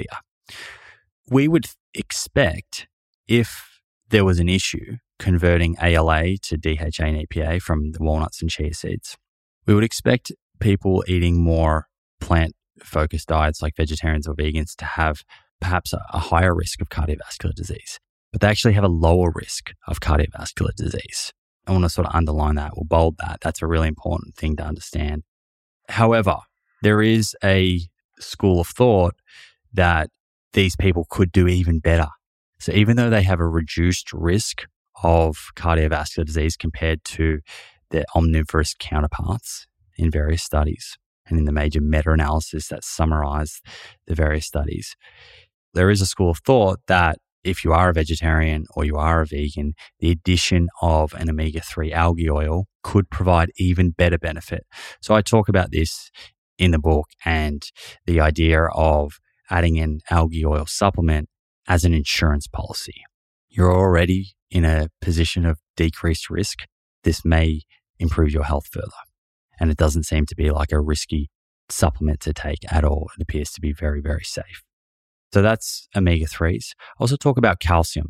We would expect if there was an issue converting ALA to DHA and EPA from the walnuts and chia seeds, we would expect people eating more plant-focused diets like vegetarians or vegans to have perhaps a higher risk of cardiovascular disease, but they actually have a lower risk of cardiovascular disease. I want to sort of underline that or bold that. That's a really important thing to understand. However, there is a school of thought that these people could do even better. So even though they have a reduced risk of cardiovascular disease compared to their omnivorous counterparts in various studies and in the major meta-analysis that summarize the various studies, there is a school of thought that if you are a vegetarian or you are a vegan, the addition of an omega-3 algae oil could provide even better benefit. So I talk about this in the book and the idea of adding an algae oil supplement as an insurance policy. You're already in a position of decreased risk. This may improve your health further. And it doesn't seem to be like a risky supplement to take at all. It appears to be very, very safe. So that's omega-3s. I also talk about calcium.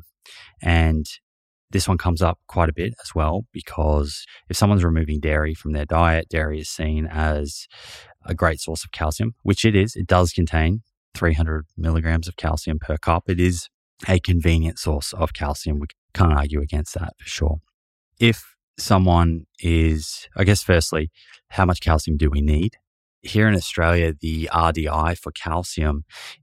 And this one comes up quite a bit as well, because if someone's removing dairy from their diet, dairy is seen as a great source of calcium, which it is. It does contain 300 milligrams of calcium per cup. It is a convenient source of calcium. We can't argue against that for sure. If someone is, I guess, firstly, how much calcium do we need? Here in Australia, the RDI for calcium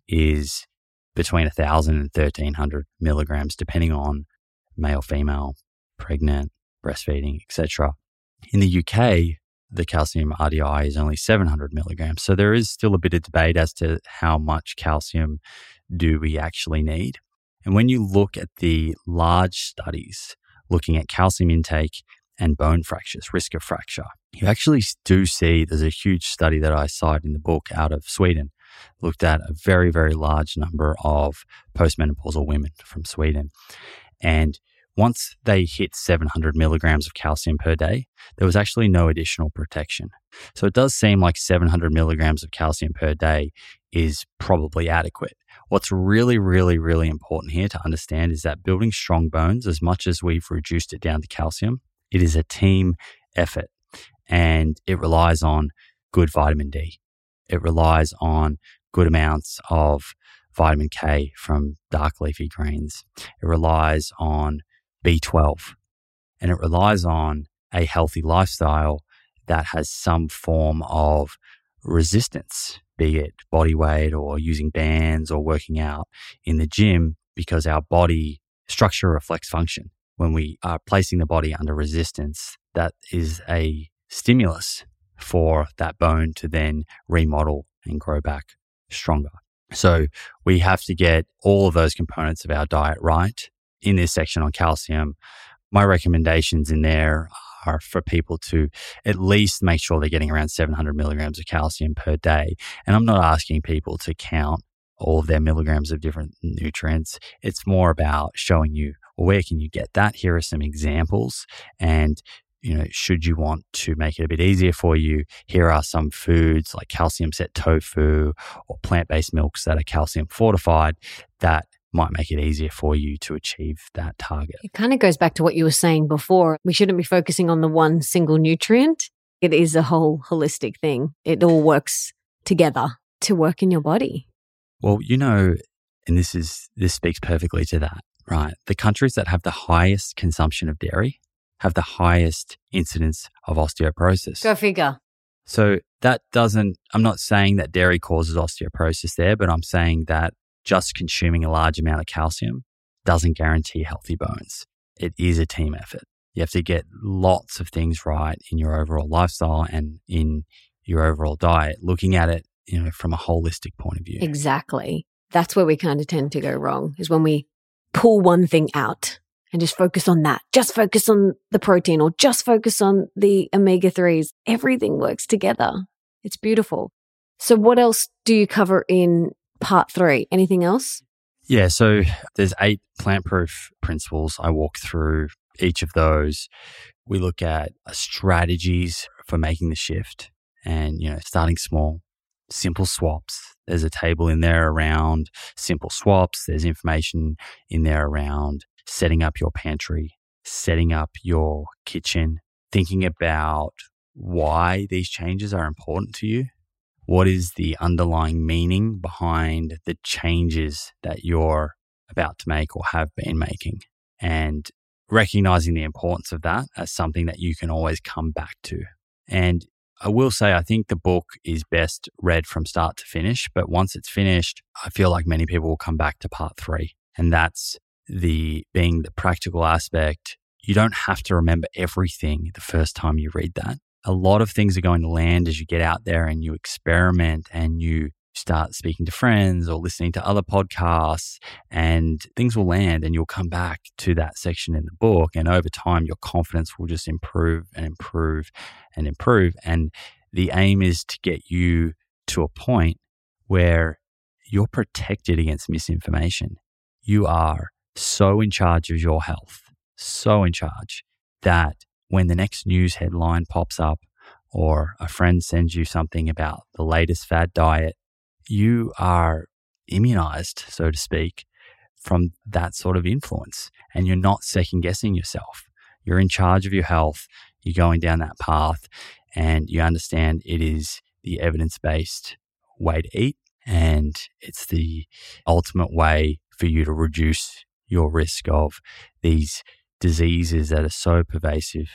is between 1,000 and 1,300 milligrams, depending on male, female, pregnant, breastfeeding, etc. In the UK, the calcium RDI is only 700 milligrams. So there is still a bit of debate as to how much calcium do we actually need. And when you look at the large studies looking at calcium intake and bone fractures, risk of fracture, you actually do see there's a huge study that I cite in the book out of Sweden, looked at a very, very large number of postmenopausal women from Sweden. And once they hit 700 milligrams of calcium per day, there was actually no additional protection. So it does seem like 700 milligrams of calcium per day is probably adequate. What's really, really, really important here to understand is that building strong bones, as much as we've reduced it down to calcium, it is a team effort, and it relies on good vitamin D. It relies on good amounts of vitamin K from dark leafy greens. It relies on B12, and it relies on a healthy lifestyle that has some form of resistance, be it body weight or using bands or working out in the gym, because our body structure reflects function. When we are placing the body under resistance, that is a stimulus for that bone to then remodel and grow back stronger. So we have to get all of those components of our diet right. In this section on calcium, my recommendations in there are for people to at least make sure they're getting around 700 milligrams of calcium per day. And I'm not asking people to count all of their milligrams of different nutrients. It's more about showing you, well, where can you get that? Here are some examples. And should you want to make it a bit easier for you, here are some foods like calcium set tofu or plant-based milks that are calcium fortified that might make it easier for you to achieve that target. It kind of goes back to what you were saying before. We shouldn't be focusing on the one single nutrient. It is a whole holistic thing. It all works together to work in your body. Well, and this speaks perfectly to that, right? The countries that have the highest consumption of dairy have the highest incidence of osteoporosis. Go figure. So I'm not saying that dairy causes osteoporosis there, but I'm saying that just consuming a large amount of calcium doesn't guarantee healthy bones. It is a team effort. You have to get lots of things right in your overall lifestyle and in your overall diet, looking at it, from a holistic point of view. Exactly. That's where we kind of tend to go wrong, is when we pull one thing out and just focus on that. Just focus on the protein or just focus on the omega-3s. Everything works together. It's beautiful. So what else do you cover in part 3? Anything else? Yeah, so there's 8 plant-proof principles. I walk through each of those. We look at strategies for making the shift and, starting small, simple swaps. There's a table in there around simple swaps. There's information in there around setting up your pantry, setting up your kitchen, thinking about why these changes are important to you. What is the underlying meaning behind the changes that you're about to make or have been making? And recognizing the importance of that as something that you can always come back to. And I will say, I think the book is best read from start to finish, but once it's finished, I feel like many people will come back to part 3. And that's being the practical aspect. You don't have to remember everything the first time you read that. A lot of things are going to land as you get out there and you experiment and you start speaking to friends or listening to other podcasts, and things will land and you'll come back to that section in the book. And over time, your confidence will just improve and improve and improve. And the aim is to get you to a point where you're protected against misinformation. You are so in charge of your health, so in charge that when the next news headline pops up or a friend sends you something about the latest fad diet, you are immunized, so to speak, from that sort of influence. And you're not second guessing yourself. You're in charge of your health. You're going down that path and you understand it is the evidence-based way to eat. And it's the ultimate way for you to reduce your risk of these diseases that are so pervasive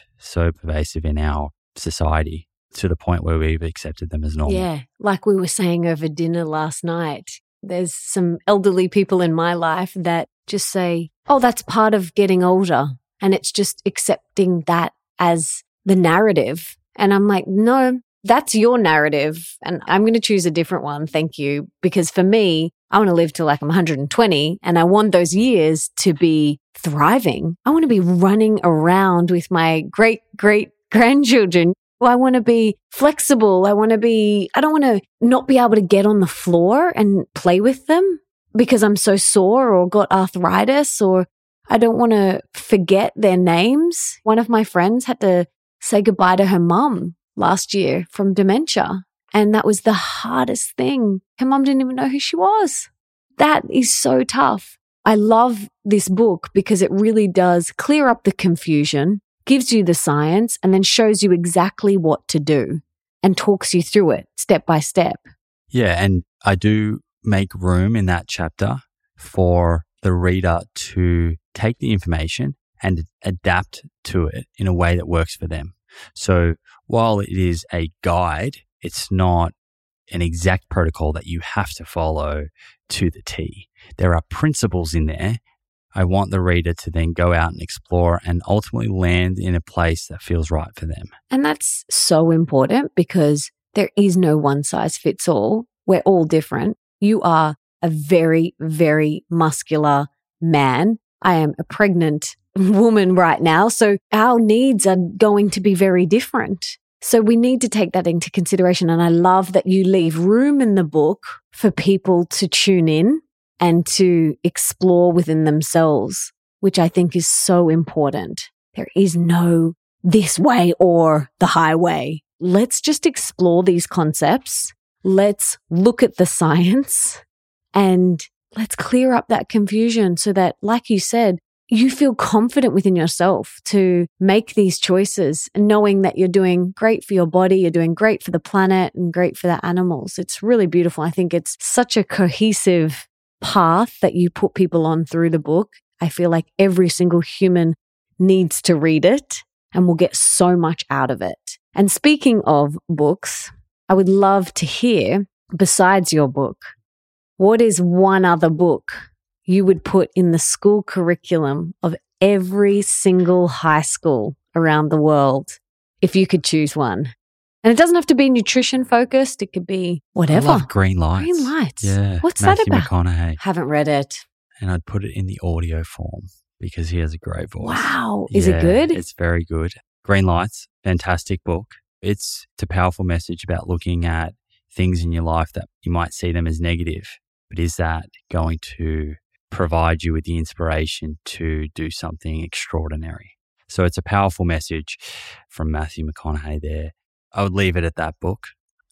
in our society, to the point where we've accepted them as normal. Yeah, like we were saying over dinner last night, there's some elderly people in my life that just say, oh, that's part of getting older. And it's just accepting that as the narrative. And I'm like, no, that's your narrative. And I'm going to choose a different one. Thank you. Because for me, I want to live till like I'm 120 and I want those years to be thriving. I want to be running around with my great grandchildren. I want to be flexible. I don't want to not be able to get on the floor and play with them because I'm so sore or got arthritis, or I don't want to forget their names. One of my friends had to say goodbye to her mum last year from dementia. And that was the hardest thing. Her mum didn't even know who she was. That is so tough. I love this book because it really does clear up the confusion, gives you the science, and then shows you exactly what to do and talks you through it step by step. Yeah, and I do make room in that chapter for the reader to take the information and adapt to it in a way that works for them. So while it is a guide, it's not an exact protocol that you have to follow to the T. There are principles in there. I want the reader to then go out and explore and ultimately land in a place that feels right for them. And that's so important because there is no one size fits all. We're all different. You are a very, very muscular man. I am a pregnant woman right now. So our needs are going to be very different. So we need to take that into consideration. And I love that you leave room in the book for people to tune in and to explore within themselves, which I think is so important. There is no this way or the highway. Let's just explore these concepts. Let's look at the science and let's clear up that confusion so that, like you said, you feel confident within yourself to make these choices and knowing that you're doing great for your body, you're doing great for the planet and great for the animals. It's really beautiful. I think it's such a cohesive path that you put people on through the book. I feel like every single human needs to read it and will get so much out of it. And speaking of books, I would love to hear, besides your book, what is one other book you would put in the school curriculum of every single high school around the world if you could choose one? And it doesn't have to be nutrition focused. It could be whatever. I love Green Lights. Green Lights. Yeah. What's Matthew that about? McConaughey. Haven't read it. And I'd put it in the audio form because he has a great voice. Wow. Is it good? It's very good. Green Lights, fantastic book. It's a powerful message about looking at things in your life that you might see them as negative, but is that going to provide you with the inspiration to do something extraordinary? So it's a powerful message from Matthew McConaughey there. I would leave it at that book.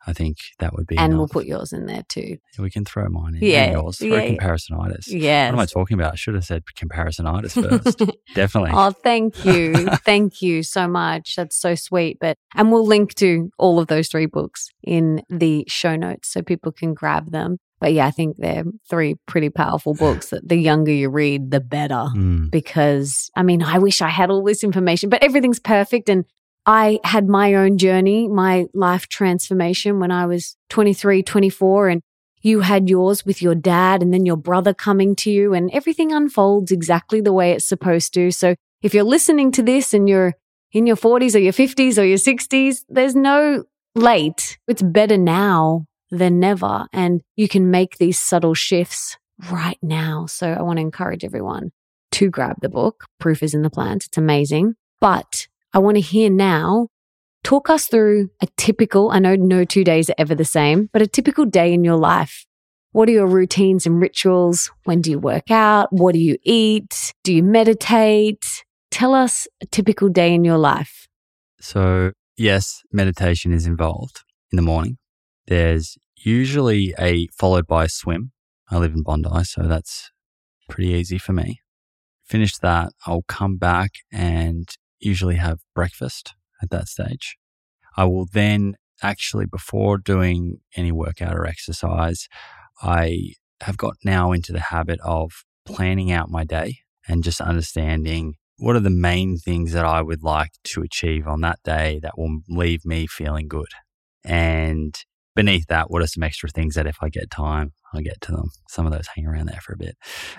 I think that would be And enough. we'll put yours in there too. We can throw mine in. Yeah. And yours. Throw comparisonitis. Yes. What am I talking about? I should have said comparisonitis first. Definitely. Oh, thank you. Thank you so much. That's so sweet. And we'll link to all of those 3 books in the show notes so people can grab them. But yeah, I think they're 3 pretty powerful books that the younger you read, the better. Because, I mean, I wish I had all this information, but everything's perfect. And I had my own journey, my life transformation when I was 23, 24, and you had yours with your dad and then your brother coming to you, and everything unfolds exactly the way it's supposed to. So if you're listening to this and you're in your 40s or your 50s or your 60s, there's no late. It's better now than never. And you can make these subtle shifts right now. So I want to encourage everyone to grab the book. Proof is in the Plants. It's amazing. But I want to hear now, talk us through a typical, I know no 2 days are ever the same, but a typical day in your life. What are your routines and rituals? When do you work out? What do you eat? Do you meditate? Tell us a typical day in your life. So, yes, meditation is involved in the morning. There's usually followed by a swim. I live in Bondi, so that's pretty easy for me. Finish that, I'll come back and usually have breakfast at that stage. I will then actually, before doing any workout or exercise, I have got now into the habit of planning out my day and just understanding what are the main things that I would like to achieve on that day that will leave me feeling good. And beneath that, what are some extra things that if I get time, I'll get to them. Some of those hang around there for a bit.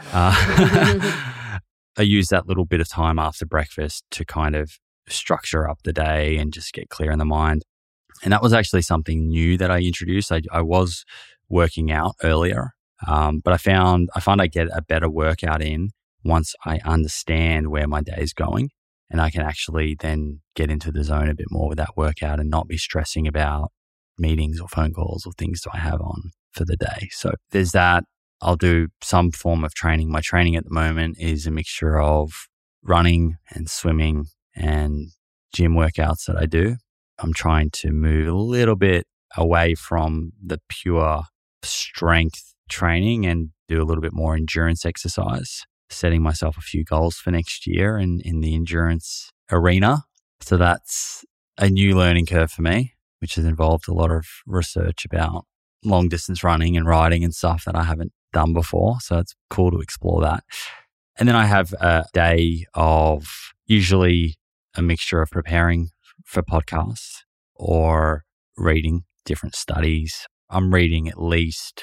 I use that little bit of time after breakfast to kind of structure up the day and just get clear in the mind. And that was actually something new that I introduced. I was working out earlier, but I find I get a better workout in once I understand where my day is going, and I can actually then get into the zone a bit more with that workout and not be stressing about meetings or phone calls or things that I have on for the day. So there's that. I'll do some form of training. My training at the moment is a mixture of running and swimming and gym workouts that I do. I'm trying to move a little bit away from the pure strength training and do a little bit more endurance exercise, setting myself a few goals for next year in the endurance arena. So that's a new learning curve for me, which has involved a lot of research about long distance running and riding and stuff that I haven't done before. So it's cool to explore that. And then I have a day of usually a mixture of preparing for podcasts or reading different studies. I'm reading at least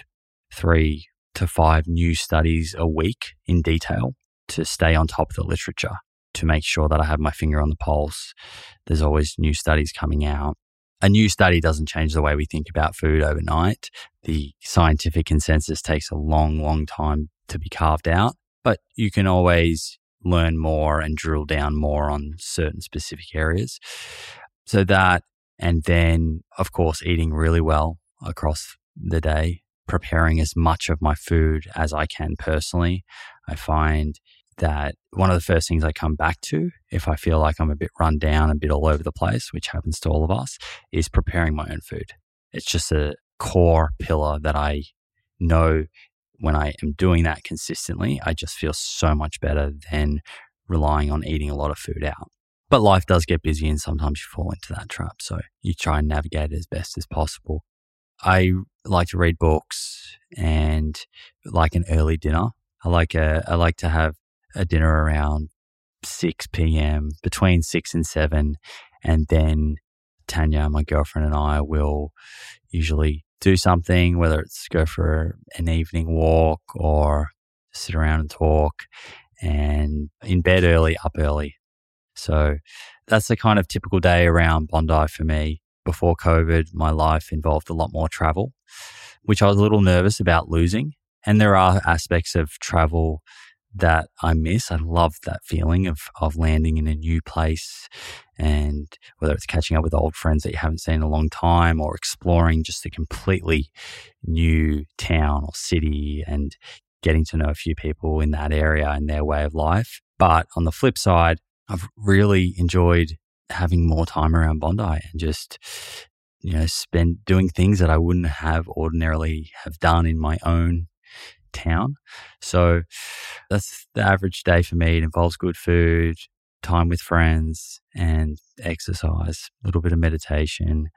3 to 5 new studies a week in detail to stay on top of the literature, to make sure that I have my finger on the pulse. There's always new studies coming out. A new study doesn't change the way we think about food overnight. The scientific consensus takes a long, long time to be carved out, but you can always learn more and drill down more on certain specific areas. So that, and then, of course, eating really well across the day, preparing as much of my food as I can personally. I find that one of the first things I come back to, if I feel like I'm a bit run down, a bit all over the place, which happens to all of us, is preparing my own food. It's just a core pillar that I know when I am doing that consistently, I just feel so much better than relying on eating a lot of food out. But life does get busy and sometimes you fall into that trap. So you try and navigate it as best as possible. I like to read books and like an early dinner. I like to have a dinner around 6 p.m., between 6 and 7. And then Tanya, my girlfriend, and I will usually do something, whether it's go for an evening walk or sit around and talk, and in bed early, up early. So that's the kind of typical day around Bondi for me. Before COVID, my life involved a lot more travel, which I was a little nervous about losing. And there are aspects of travel that I miss. I love that feeling of landing in a new place, and whether it's catching up with old friends that you haven't seen in a long time or exploring just a completely new town or city and getting to know a few people in that area and their way of life. But on the flip side, I've really enjoyed having more time around Bondi and just spend doing things that I wouldn't have ordinarily have done in my own town. So that's the average day for me. It involves good food, time with friends, and exercise, a little bit of meditation,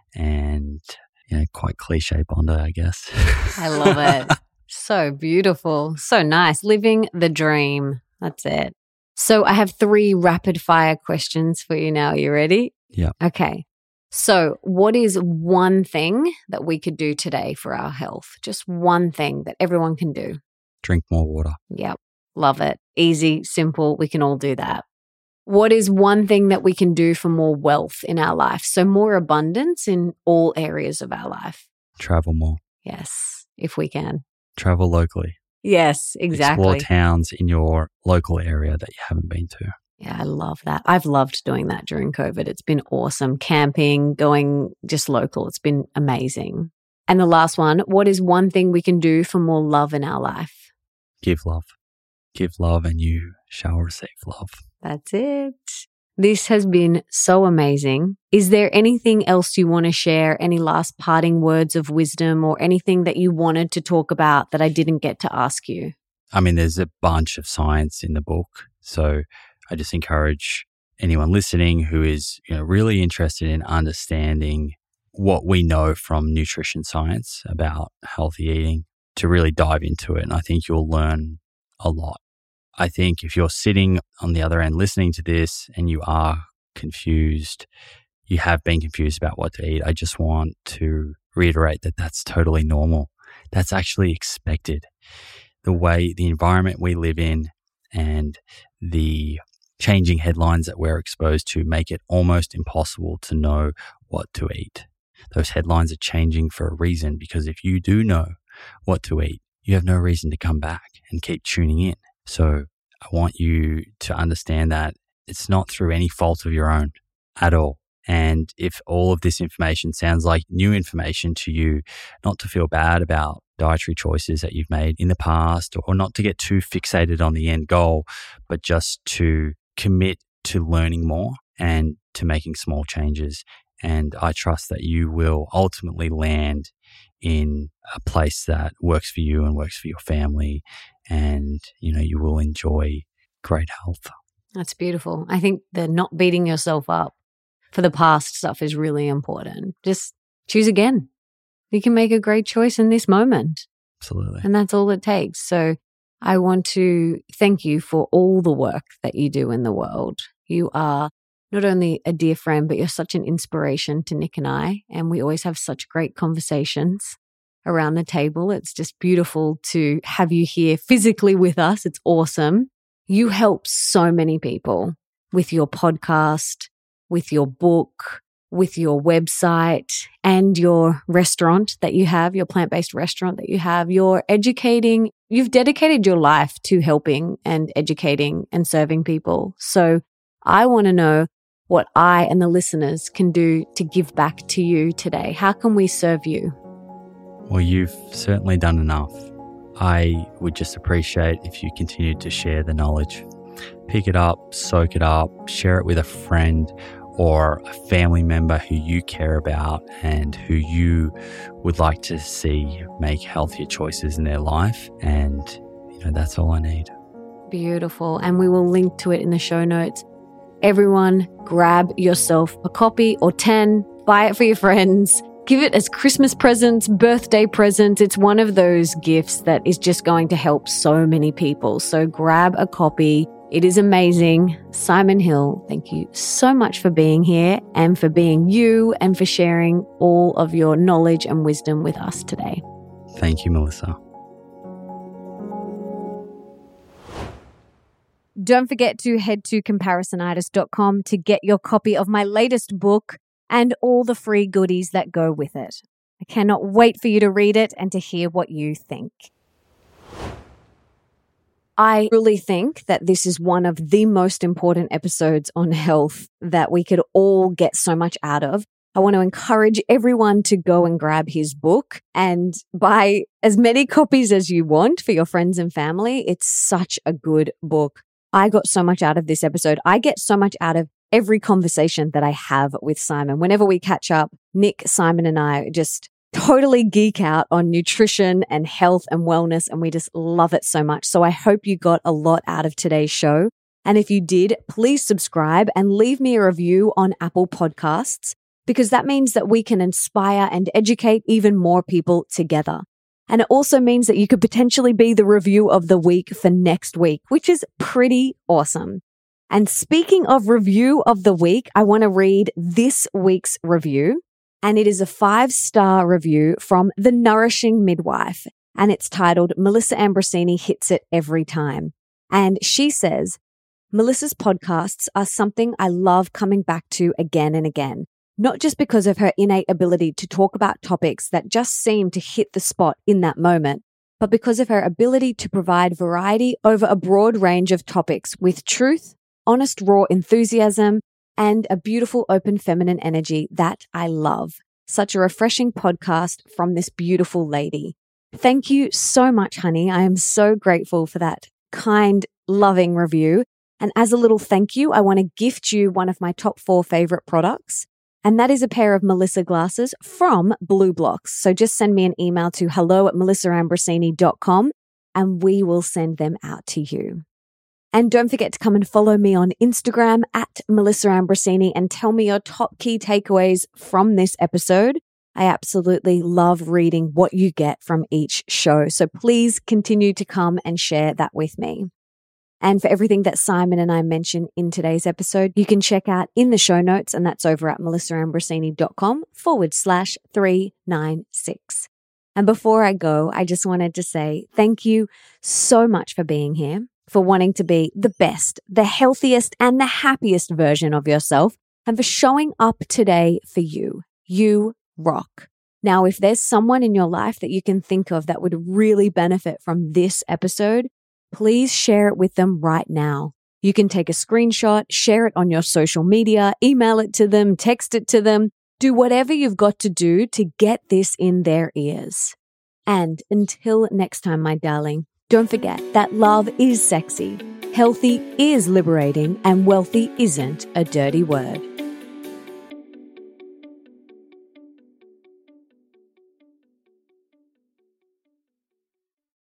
and quite cliche Bondi, I guess. I love it. So beautiful. So nice. Living the dream. That's it. So I have 3 rapid fire questions for you now. Are you ready? Yeah. Okay. So what is one thing that we could do today for our health? Just one thing that everyone can do. Drink more water. Yep. Love it. Easy, simple. We can all do that. What is one thing that we can do for more wealth in our life? So more abundance in all areas of our life. Travel more. Yes, if we can. Travel locally. Yes, exactly. Explore towns in your local area that you haven't been to. Yeah, I love that. I've loved doing that during COVID. It's been awesome. Camping, going just local. It's been amazing. And the last one, what is one thing we can do for more love in our life? Give love. Give love and you shall receive love. That's it. This has been so amazing. Is there anything else you want to share? Any last parting words of wisdom or anything that you wanted to talk about that I didn't get to ask you? I mean, there's a bunch of science in the book. So I just encourage anyone listening who is really interested in understanding what we know from nutrition science about healthy eating to really dive into it. And I think you'll learn a lot. I think if you're sitting on the other end listening to this and you are confused, you have been confused about what to eat, I just want to reiterate that that's totally normal. That's actually expected. The environment we live in and the changing headlines that we're exposed to make it almost impossible to know what to eat. Those headlines are changing for a reason, because if you do know what to eat, you have no reason to come back and keep tuning in. So I want you to understand that it's not through any fault of your own at all. And if all of this information sounds like new information to you, not to feel bad about dietary choices that you've made in the past, or not to get too fixated on the end goal, but just to commit to learning more and to making small changes. And I trust that you will ultimately land in a place that works for you and works for your family. And, you will enjoy great health. That's beautiful. I think the not beating yourself up for the past stuff is really important. Just choose again. You can make a great choice in this moment. Absolutely. And that's all it takes. So I want to thank you for all the work that you do in the world. You are not only a dear friend, but you're such an inspiration to Nick and I. And we always have such great conversations around the table. It's just beautiful to have you here physically with us. It's awesome. You help so many people with your podcast, with your book, with your website, and your restaurant that you have, your plant-based restaurant that you have. You're educating. You've dedicated your life to helping and educating and serving people. So I want to know what I and the listeners can do to give back to you today. How can we serve you? Well, you've certainly done enough. I would just appreciate if you continued to share the knowledge. Pick it up, soak it up, share it with a friend or a family member who you care about and who you would like to see make healthier choices in their life. And, that's all I need. Beautiful. And we will link to it in the show notes. Everyone, grab yourself a copy or 10, buy it for your friends. Give it as Christmas presents, birthday presents. It's one of those gifts that is just going to help so many people. So grab a copy. It is amazing. Simon Hill, thank you so much for being here and for being you and for sharing all of your knowledge and wisdom with us today. Thank you, Melissa. Don't forget to head to comparisonitis.com to get your copy of my latest book and all the free goodies that go with it. I cannot wait for you to read it and to hear what you think. I really think that this is one of the most important episodes on health that we could all get so much out of. I want to encourage everyone to go and grab his book and buy as many copies as you want for your friends and family. It's such a good book. I got so much out of this episode. I get so much out of every conversation that I have with Simon. Whenever we catch up, Nick, Simon, and I just totally geek out on nutrition and health and wellness, and we just love it so much. So I hope you got a lot out of today's show. And if you did, please subscribe and leave me a review on Apple Podcasts, because that means that we can inspire and educate even more people together. And it also means that you could potentially be the review of the week for next week, which is pretty awesome. And speaking of review of the week, I want to read this week's review. And it is a 5-star review from The Nourishing Midwife. And it's titled, Melissa Ambrosini Hits It Every Time. And she says, Melissa's podcasts are something I love coming back to again and again. Not just because of her innate ability to talk about topics that just seem to hit the spot in that moment, but because of her ability to provide variety over a broad range of topics with truth, honest, raw enthusiasm, and a beautiful, open, feminine energy that I love. Such a refreshing podcast from this beautiful lady. Thank you so much, honey. I am so grateful for that kind, loving review. And as a little thank you, I want to gift you one of my top 4 favorite products. And that is a pair of Melissa glasses from BlueBlox. So just send me an email to hello@melissaambrosini.com and we will send them out to you. And don't forget to come and follow me on Instagram @Melissa Ambrosini and tell me your top key takeaways from this episode. I absolutely love reading what you get from each show. So please continue to come and share that with me. And for everything that Simon and I mentioned in today's episode, you can check out in the show notes, and that's over at melissaambrosini.com/396. And before I go, I just wanted to say thank you so much for being here, for wanting to be the best, the healthiest, and the happiest version of yourself, and for showing up today for you. You rock. Now, if there's someone in your life that you can think of that would really benefit from this episode, please share it with them right now. You can take a screenshot, share it on your social media, email it to them, text it to them, do whatever you've got to do to get this in their ears. And until next time, my darling, don't forget that love is sexy, healthy is liberating, and wealthy isn't a dirty word.